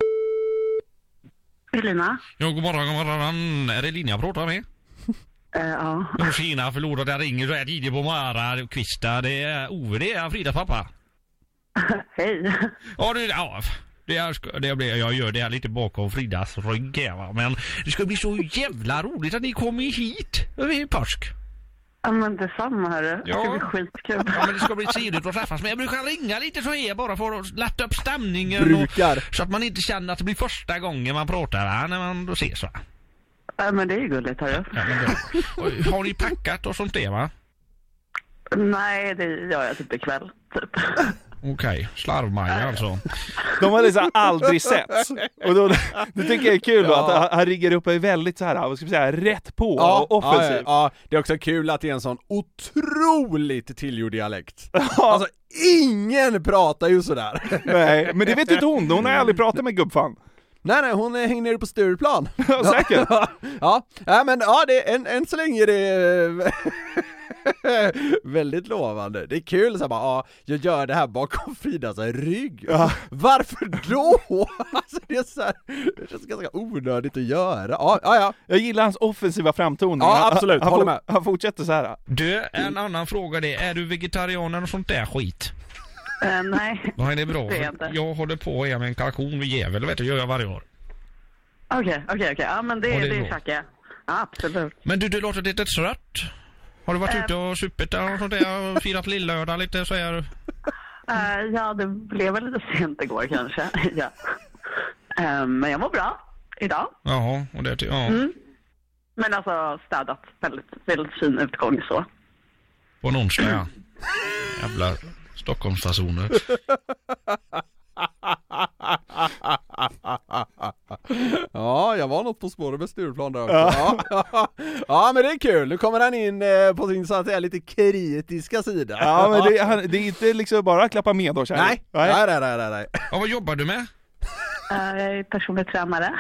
Okay. Elina? Ja, god morgon, god morgon. Är det Elina jag pratar med? Uh, ja. Uh. Tjena, förlåt att jag ringer så här tidigt på morgonen. Kvista, det är Ove, det är Fridas pappa. Hej. Ja, det, ja det, är, det blir, jag gör det här lite bakom Fridas rygg här, va? Men det ska bli så jävla roligt att ni kommer hit över påsk. Ja, men detsamma, hörru. Ja. Det ska bli skitkul. Ja, men det ska bli trevligt att träffas. Men jag brukar ringa lite så här bara för att lätta upp stämningen. Brukar. Och, så att man inte känner att det blir första gången man pratar, va? När man då ses, va? Ja, men det är ju gulligt, hörru. Ja, men då, har ni packat och sånt det, va? Nej, det gör jag typ ikväll, typ. Okej, okay. Slarvmaja alltså. De har liksom aldrig sett. Och då, det tycker jag är kul då, ja. att han riggar upp är väldigt så här, vad ska vi säga, rätt på ja, och offensiv. Ja, ja, det är också kul att det är en sån otroligt tillgjord dialekt. Ja. Alltså, ingen pratar ju sådär. Nej, men det vet ju inte hon. Hon har aldrig pratat med gubbfan. Nej, nej, hon hänger nere på Stureplan. Ja, säkert. Ja, ja, men ja, det är en, än så länge det är väldigt lovande. Det är kul så här, bara, ja, jag gör det här bakom Fridas rygg. Ja. Varför då? Alltså, det är så här, det känns ganska onödigt att göra. Ja, ja, ja. Jag gillar hans offensiva framtoning. Ja, absolut. Han, Håller han, med. han fortsätter så här. Du, en annan fråga det. Är du vegetarianer och sånt där skit? Uh, nej. Ja, det är bra. Det är inte. Jag håller på med en kalkon vid jävel, vet du, gör jag varje år. Okej, okej, okej. Ja, men det, ja, det är tjack, ja. Ja, absolut. Men du, du låter lite trött. Har du varit uh, ute och supit och sånt där och firat lillördag lite så här? Uh, ja, det blev väl lite sent igår kanske. Ja. Uh, men jag mår bra idag. Jaha, och det ja. Mm. Men alltså städat, väldigt, väldigt fin utgång så. På en onsdag, ja. Jävla Stockholmsfasoner. Ja, jag var något på spåret med Stureplan där också. Ja. Ja. Ja, men det är kul. Nu kommer han in eh, på sin så att säga lite kritiska sida. Ja, men det, han, det är inte liksom bara att klappa med då, kärlek. Nej, nej, nej, nej, nej, nej. Ja, vad jobbar du med? Uh, jag är personlig tränare.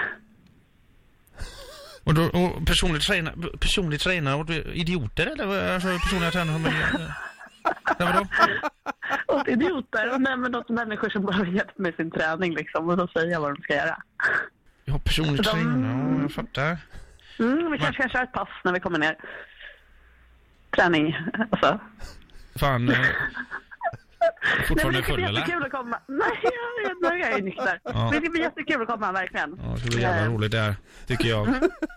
Och, då, och personligt tränare, personligt tränare åt idioter eller alltså personliga tränare med ja, vadå? Åt idioter, nej men åt människor som behöver hjälp med sin träning liksom, och då säger jag vad de ska göra. Ja, personligt de... tränare, ja, jag fattar. Mm, vi kanske kan köra ett pass när vi kommer ner. Träning, alltså. Fan, eh, fortfarande full, eller? Det ska bli jättekul att komma. Nej, jag, jag, jag är nykter. Ja. Det ska bli jättekul att komma, verkligen. Ja, det ska bli jävla roligt där, tycker jag.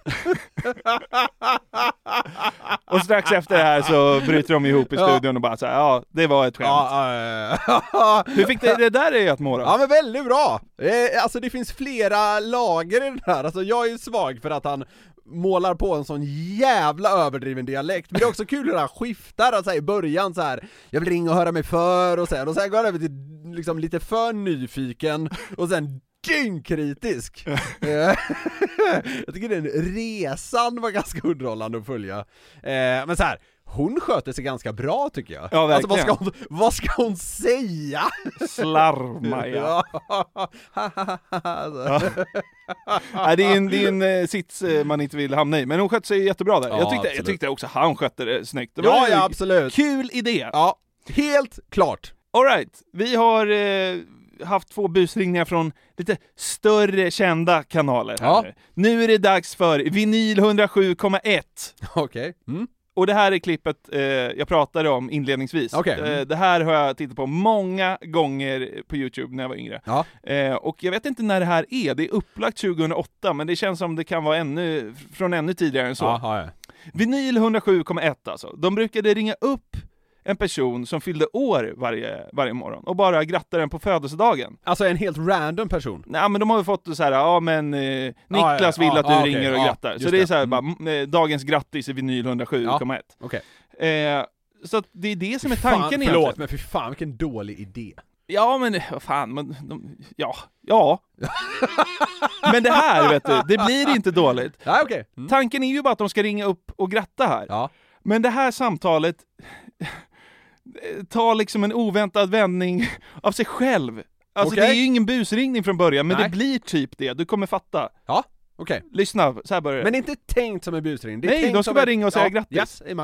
Och strax efter det här så bryter de ihop i studion ja. och bara så här, ja, det var ett skämt. Ja, ja. Hur fick det, det där är att må då? Ja, men väldigt bra. Eh, alltså det finns flera lager i den här. Alltså jag är ju svag för att han målar på en sån jävla överdriven dialekt. Men det är också kul hur han skiftar alltså, i början så här. Jag vill ringa och höra mig för och sen och sen går han över till liksom lite för nyfiken och sen fucking kritisk. Jag tycker den resan var ganska underhållande att följa. Eh, men så här, hon sköter sig ganska bra tycker jag. Ja, verkligen. Alltså, vad, ska hon, vad ska hon säga? Slarma, ja. Alltså. Nej, det är en, det är en uh, sits uh, man inte vill hamna i. Men hon skötte sig jättebra där. Ja, jag, tyckte, jag tyckte också han skötte det snyggt. Det var ja, en ja, absolut. Kul idé. Ja, helt klart. All right. Vi har uh, haft två busringningar från lite större kända kanaler här. Ja. Nu är det dags för Vinyl hundrasju komma ett. Okej. Okay. Mm. Och det här är klippet eh, jag pratade om inledningsvis. Okay. Mm. Eh, det här har jag tittat på många gånger på YouTube när jag var yngre. Ja. Eh, och jag vet inte när det här är. Det är upplagt tjugohundraåtta, men det känns som det kan vara ännu, från ännu tidigare än så. Aha, ja. Vinyl hundrasju komma ett alltså. De brukade ringa upp en person som fyllde år varje, varje morgon och bara gratta den på födelsedagen. Alltså en helt random person? Nej, men de har ju fått så här, ja men eh, Niklas ah, ja, vill ah, att du ah, ringer okay, och ah, grattar. Så det, det är så här, mm. bara, eh, dagens grattis i Vinyl hundrasju komma ett. Ja, okay. eh, Så att det är det som är tanken fan, egentligen. Förlåt, men för fan vilken dålig idé. Ja, men vad fan, men, de, ja, ja. Men det här, vet du, det blir inte dåligt. Ja, okay. Mm. Tanken är ju bara att de ska ringa upp och gratta här. Ja. Men det här samtalet tar liksom en oväntad vändning av sig själv. Alltså okay. det är ju ingen busringning från början, men Nej. det blir typ det. Du kommer fatta. Ja, okej. Okay. Lyssna, så här börjar det. Men det är inte tänkt som en busringning. Det är Nej, tänkt de ska som bara ett... ringa och säga ja, grattis. Yes, är man.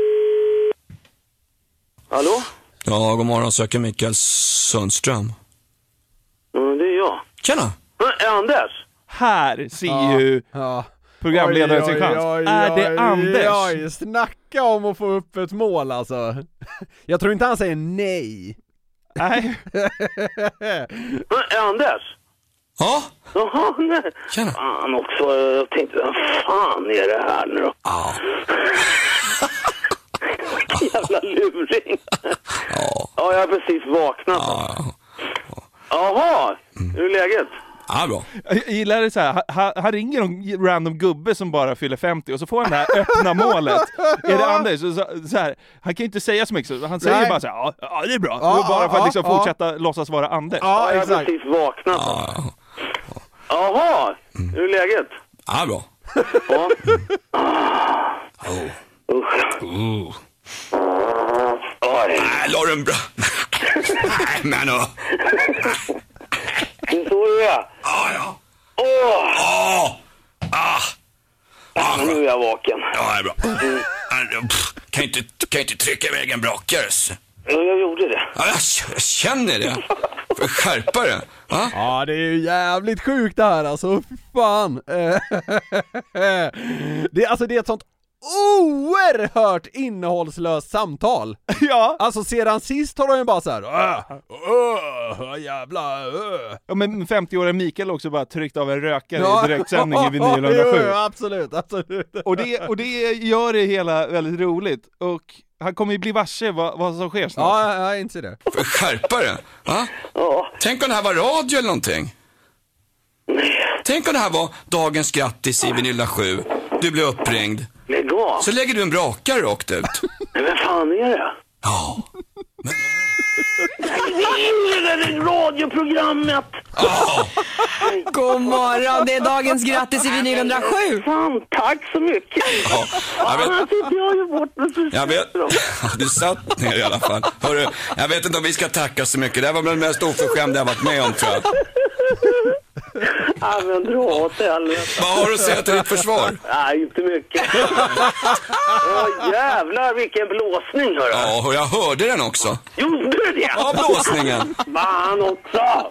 Hallå? Ja, god morgon, söker Mikael Sundström. Ja, det är jag. Tjena! Är Anders? Här ser ja, ju ja. programledaren sin chans. Oj, oj, är det oj, Anders? Oj, snacka om att få upp ett mål alltså. Jag tror inte han säger nej. Nej. Är Anders? Ja? Jaha, nej. Tjena. Fan också, jag tänkte, vad fan är det här nu då? Ja. Jävla luring. Ja. Ja, jag har precis vaknat. Ja. Jaha, hur är läget? Ja, bra. Jag gillar det så här. Han, han ringer en random gubbe som bara fyller femtio och så får han det här öppna målet. Är det Anders? Så, så här, han kan ju inte säga så mycket, så han säger Nej. bara så här, ja, ja det är bra. Ja, bara för att ja, liksom ja. fortsätta låtsas vara Anders. Ja, Jag har exakt. precis vaknat. Ja. Jaha, hur är läget? Ja, bra. Ja. Oh. Usch. Oh. Oj. Nej, la den bra. Nej, men då. Hur står du det? Ja, ja. Åh! Åh! Ah! Ah, Nu är jag vaken. ja, det är bra. Mm. Pff, Kan inte, kan inte trycka iväg en brakare. Ja, jag gjorde det. Ja, jag, jag känner det. För skärpa det. Va? Ja, det är ju jävligt sjukt det här alltså, fy fan. Det, alltså, det är ett sånt oerhört innehållslöst samtal. Ja. Alltså sedan sist har de ju bara så här, äh, äh, jävla äh. Ja, men femtio-åriga Mikael också bara tryckt av en rökare ja. i direktsändning i Vinyl hundrasju. Jo, absolut, absolut. Och det, och det gör det hela väldigt roligt. Och han kommer ju bli varse vad, vad som sker snart. Ja, jag inser det. För skärpa det. Va? Ja. Tänk om det här var radio eller någonting. Tänk om det här var dagens grattis i Vinyl hundrasju. Du blir uppringd. Lägg av. Så lägger du en brakare rakt ut. Men vad fan är det? Ja. Men... Det är det radioprogrammet. Oh. God morgon, det är dagens grattis i Vinyl hundrasju. Fan, tack så mycket. Ja, jag vet. Annars sitter jag ju bort med precis. Jag vet. Du satt ner i alla fall. Hörru, jag vet inte om vi ska tacka så mycket. Det här var bland det mest oförskämda jag varit med om, tror jag. Ja, men dra åt helvete. Vad har du att säga till ditt försvar? Nej, inte mycket. Åh, jävlar vilken blåsning, hörru. Ja, och jag hörde den också. Gjorde du det? Ja, blåsningen. Man också.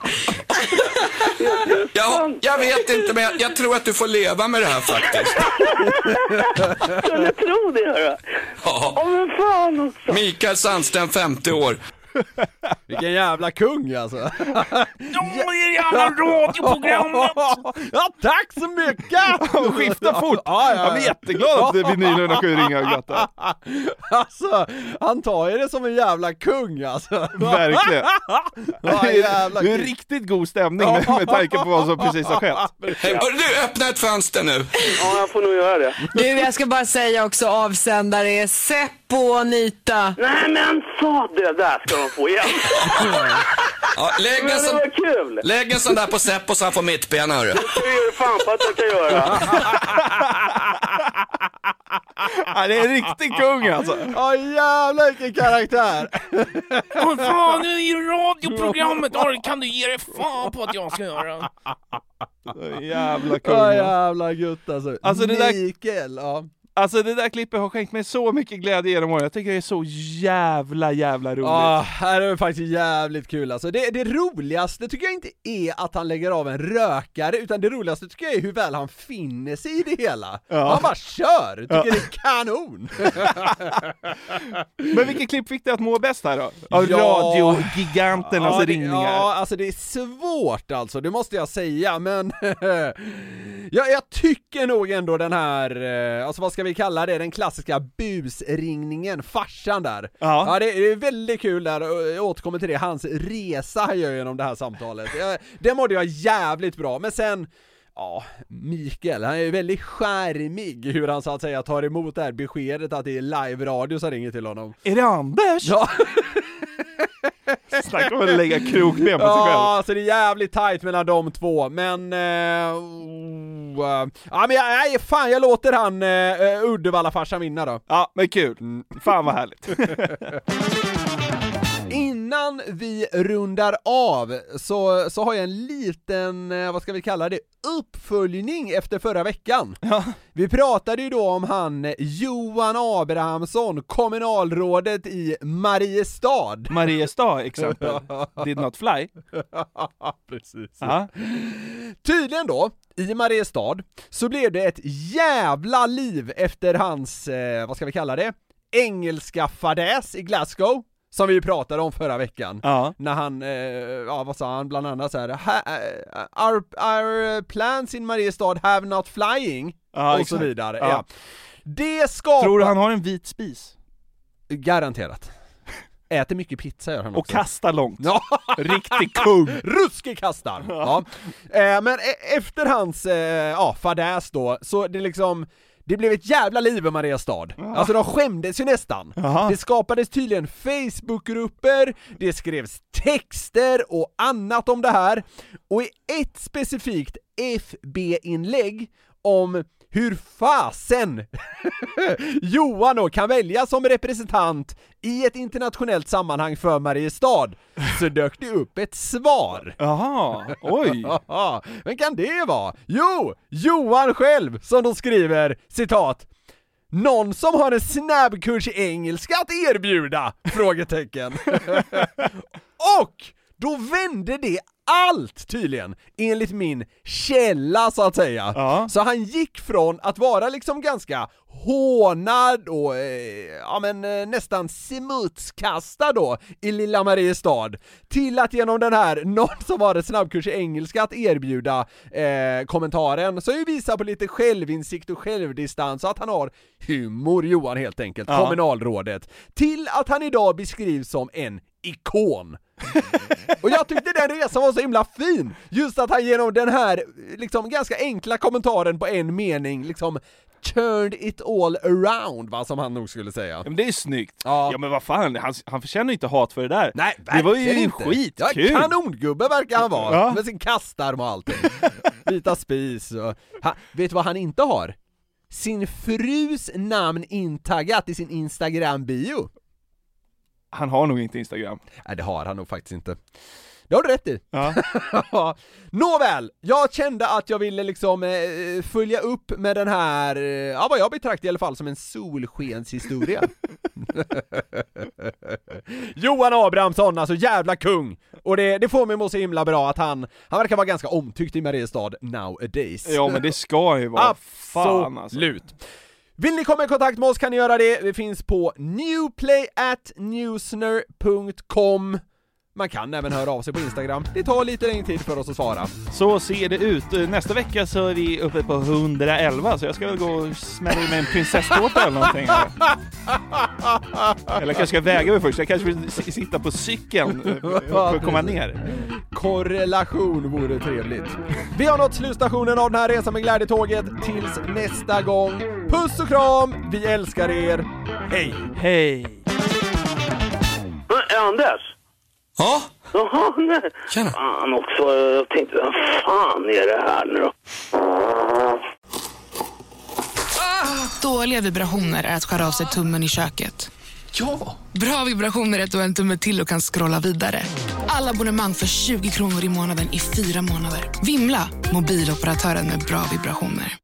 Ja, jag vet inte, men jag, jag tror att du får leva med det här faktiskt. Skulle tro det, hörru. Ja. Åh, men fan också. Mikael Sandström, femtio år. Vilken jävla kung alltså. Ja, jävla radioprogrammet. Ja, tack så mycket. Skifta fort. Ja, ja, ja. Jag är jätteglad att Vinyl hundrasju ringer och grattar. Alltså, han tar ju det som en jävla kung alltså. Verkligen. Ja, jävla det är en kung. riktigt god stämning med, med tanke på vad som precis har skett. Hey, du, öppna ett fönster nu. Ja, jag får nog göra det. Du, jag ska bara säga också, avsändare är Sepp på Anita. Nej men så det där ska de få igen. Ja, lägg, en Men det sån, var kul. lägg en sån där på Seppo så han får mittben, hörru. Det är ju fan på att jag kan göra. Ja, det är en riktig kung alltså. Ja, jävlar vilken karaktär. Vad fan, nu i radioprogrammet kan du ge dig fan på att jag ska göra. Jävla kung. Ja, jävla gutt alltså. Alltså det där... Mikael, ja. Alltså det där klippet har skänkt mig så mycket glädje genom åren. Jag tycker det är så jävla jävla roligt. Ja, här är det faktiskt jävligt kul alltså. Det, det roligaste tycker jag inte är att han lägger av en rökare, utan det roligaste tycker jag är hur väl han finner sig i det hela. Ja. Han bara kör, tycker ja. Det är kanon. Men vilket klipp fick det att må bäst här då? Av ja. radiogiganternas ja, det, ringningar. Ja, alltså det är svårt alltså, det måste jag säga, men ja, jag tycker nog ändå den här, alltså vad ska vi kalla det, den klassiska busringningen, farsan där. Ja, ja det, det är väldigt kul där, och jag återkommer till det, hans resa han gör genom det här samtalet. Jag, det mådde jag jävligt bra, men sen ja, Mikael, han är ju väldigt skärmig hur han så att säga tar emot det här beskedet att det är live-radio som ringer till honom. Är det Anders? Ja. Snacka om att lägga krokben på sig själv. Ja, så det är jävligt tajt mellan de två. Men uh, uh, ja, men jag, jag, fan, jag låter han uh, Uddevalla-farsan vinna då. Ja, men kul. Fan vad härligt. Innan vi rundar av så, så har jag en liten, vad ska vi kalla det, uppföljning efter förra veckan. Ja. Vi pratade ju då om han Johan Abrahamsson, kommunalrådet i Mariestad. Mariestad, exempel. Did not fly. Precis. Ja. Tydligen då, i Mariestad så blev det ett jävla liv efter hans, eh, vad ska vi kalla det, engelska fadäs i Glasgow. Som vi pratade om förra veckan. Ja. När han, eh, ja vad sa han bland annat så här, our, our plans in Mariestad have not flying. Ja, och exakt. Så vidare. Ja. Ja. Det skapar... Tror du han har en vit spis? Garanterat. Äter mycket pizza gör han också. Och kastar långt. Ja. Riktig kung. Ruskig kastar. Ja. Ja. Eh, men e- efter hans eh, ja, fadäs då, så det liksom... Det blev ett jävla liv i Mariestad. Ja. Alltså de skämdes ju nästan. Aha. Det skapades tydligen Facebookgrupper, det skrevs texter och annat om det här. Och i ett specifikt F B-inlägg om hur fasen Johan då kan välja som representant i ett internationellt sammanhang för Mariestad, så dök det upp ett svar. Jaha, oj. Men kan det vara? Jo, Johan själv som då skriver, citat, någon som har en snabbkurs i engelska att erbjuda? Frågetecken. Och då vände det allt tydligen, enligt min källa så att säga. Ja. Så han gick från att vara liksom ganska hånad och eh, ja, men, eh, nästan smutskastad då i lilla Mariestad, till att genom den här någon som har en snabbkurs i engelska att erbjuda eh, kommentaren, så är ju visar på lite självinsikt och självdistans, så att han har humor, Johan helt enkelt, ja. Kommunalrådet, till att han idag beskrivs som en ikon. Och jag tyckte den resan var så himla fin, just att han genom den här liksom ganska enkla kommentaren på en mening liksom turned it all around, vad som han nog skulle säga. Ja, men det är snyggt. Ja, ja men vad fan, han, han förtjänar inte hat för det där. Nej, det var ju inte. Skitkul. Ja, kanongubbe verkar han vara, ja. Med sin kastarm och allting. Vita spis och... Ha, vet du vad han inte har? Sin frus namn intaggat i sin Instagram-bio. Han har nog inte Instagram. Nej, det har han nog faktiskt inte. Det har du rätt i. Ja. Nåväl, jag kände att jag ville liksom eh, följa upp med den här, eh, ja, vad jag betraktar i alla fall som en solskenshistoria. Johan Abrahamsson, alltså jävla kung. Och det, det får mig må så himla bra att han, han verkar vara ganska omtyckt i Mariestad nowadays. Ja, men det ska ju vara. Fan, alltså. Absolut. Vill ni komma i kontakt med oss kan ni göra det. Det finns på newplay at newsner punkt com. Man kan även höra av sig på Instagram. Det tar lite längre tid för oss att svara. Så ser det ut. Nästa vecka så är vi uppe på hundraelva, så jag ska väl gå och smälla med en prinsesstårta eller någonting. Eller kanske ska väga mig först. Jag kanske vill sitta på cykeln för att komma ner. Korrelation vore trevligt. Vi har nått slutstationen av den här resan med glädjetåget. Tills nästa gång. Puss och kram. Vi älskar er. Hej. Hej. Äh, Anders? Ja? Jaha, nej. Tjena. Fan också, jag tänkte, vad fan är det här nu då? Dåliga vibrationer är att skära av sig tummen i köket. Ja! Bra vibrationer är att du har en tumme till och kan scrolla vidare. Alla abonnemang för tjugo kronor i månaden i fyra månader. Vimla, mobiloperatören med bra vibrationer.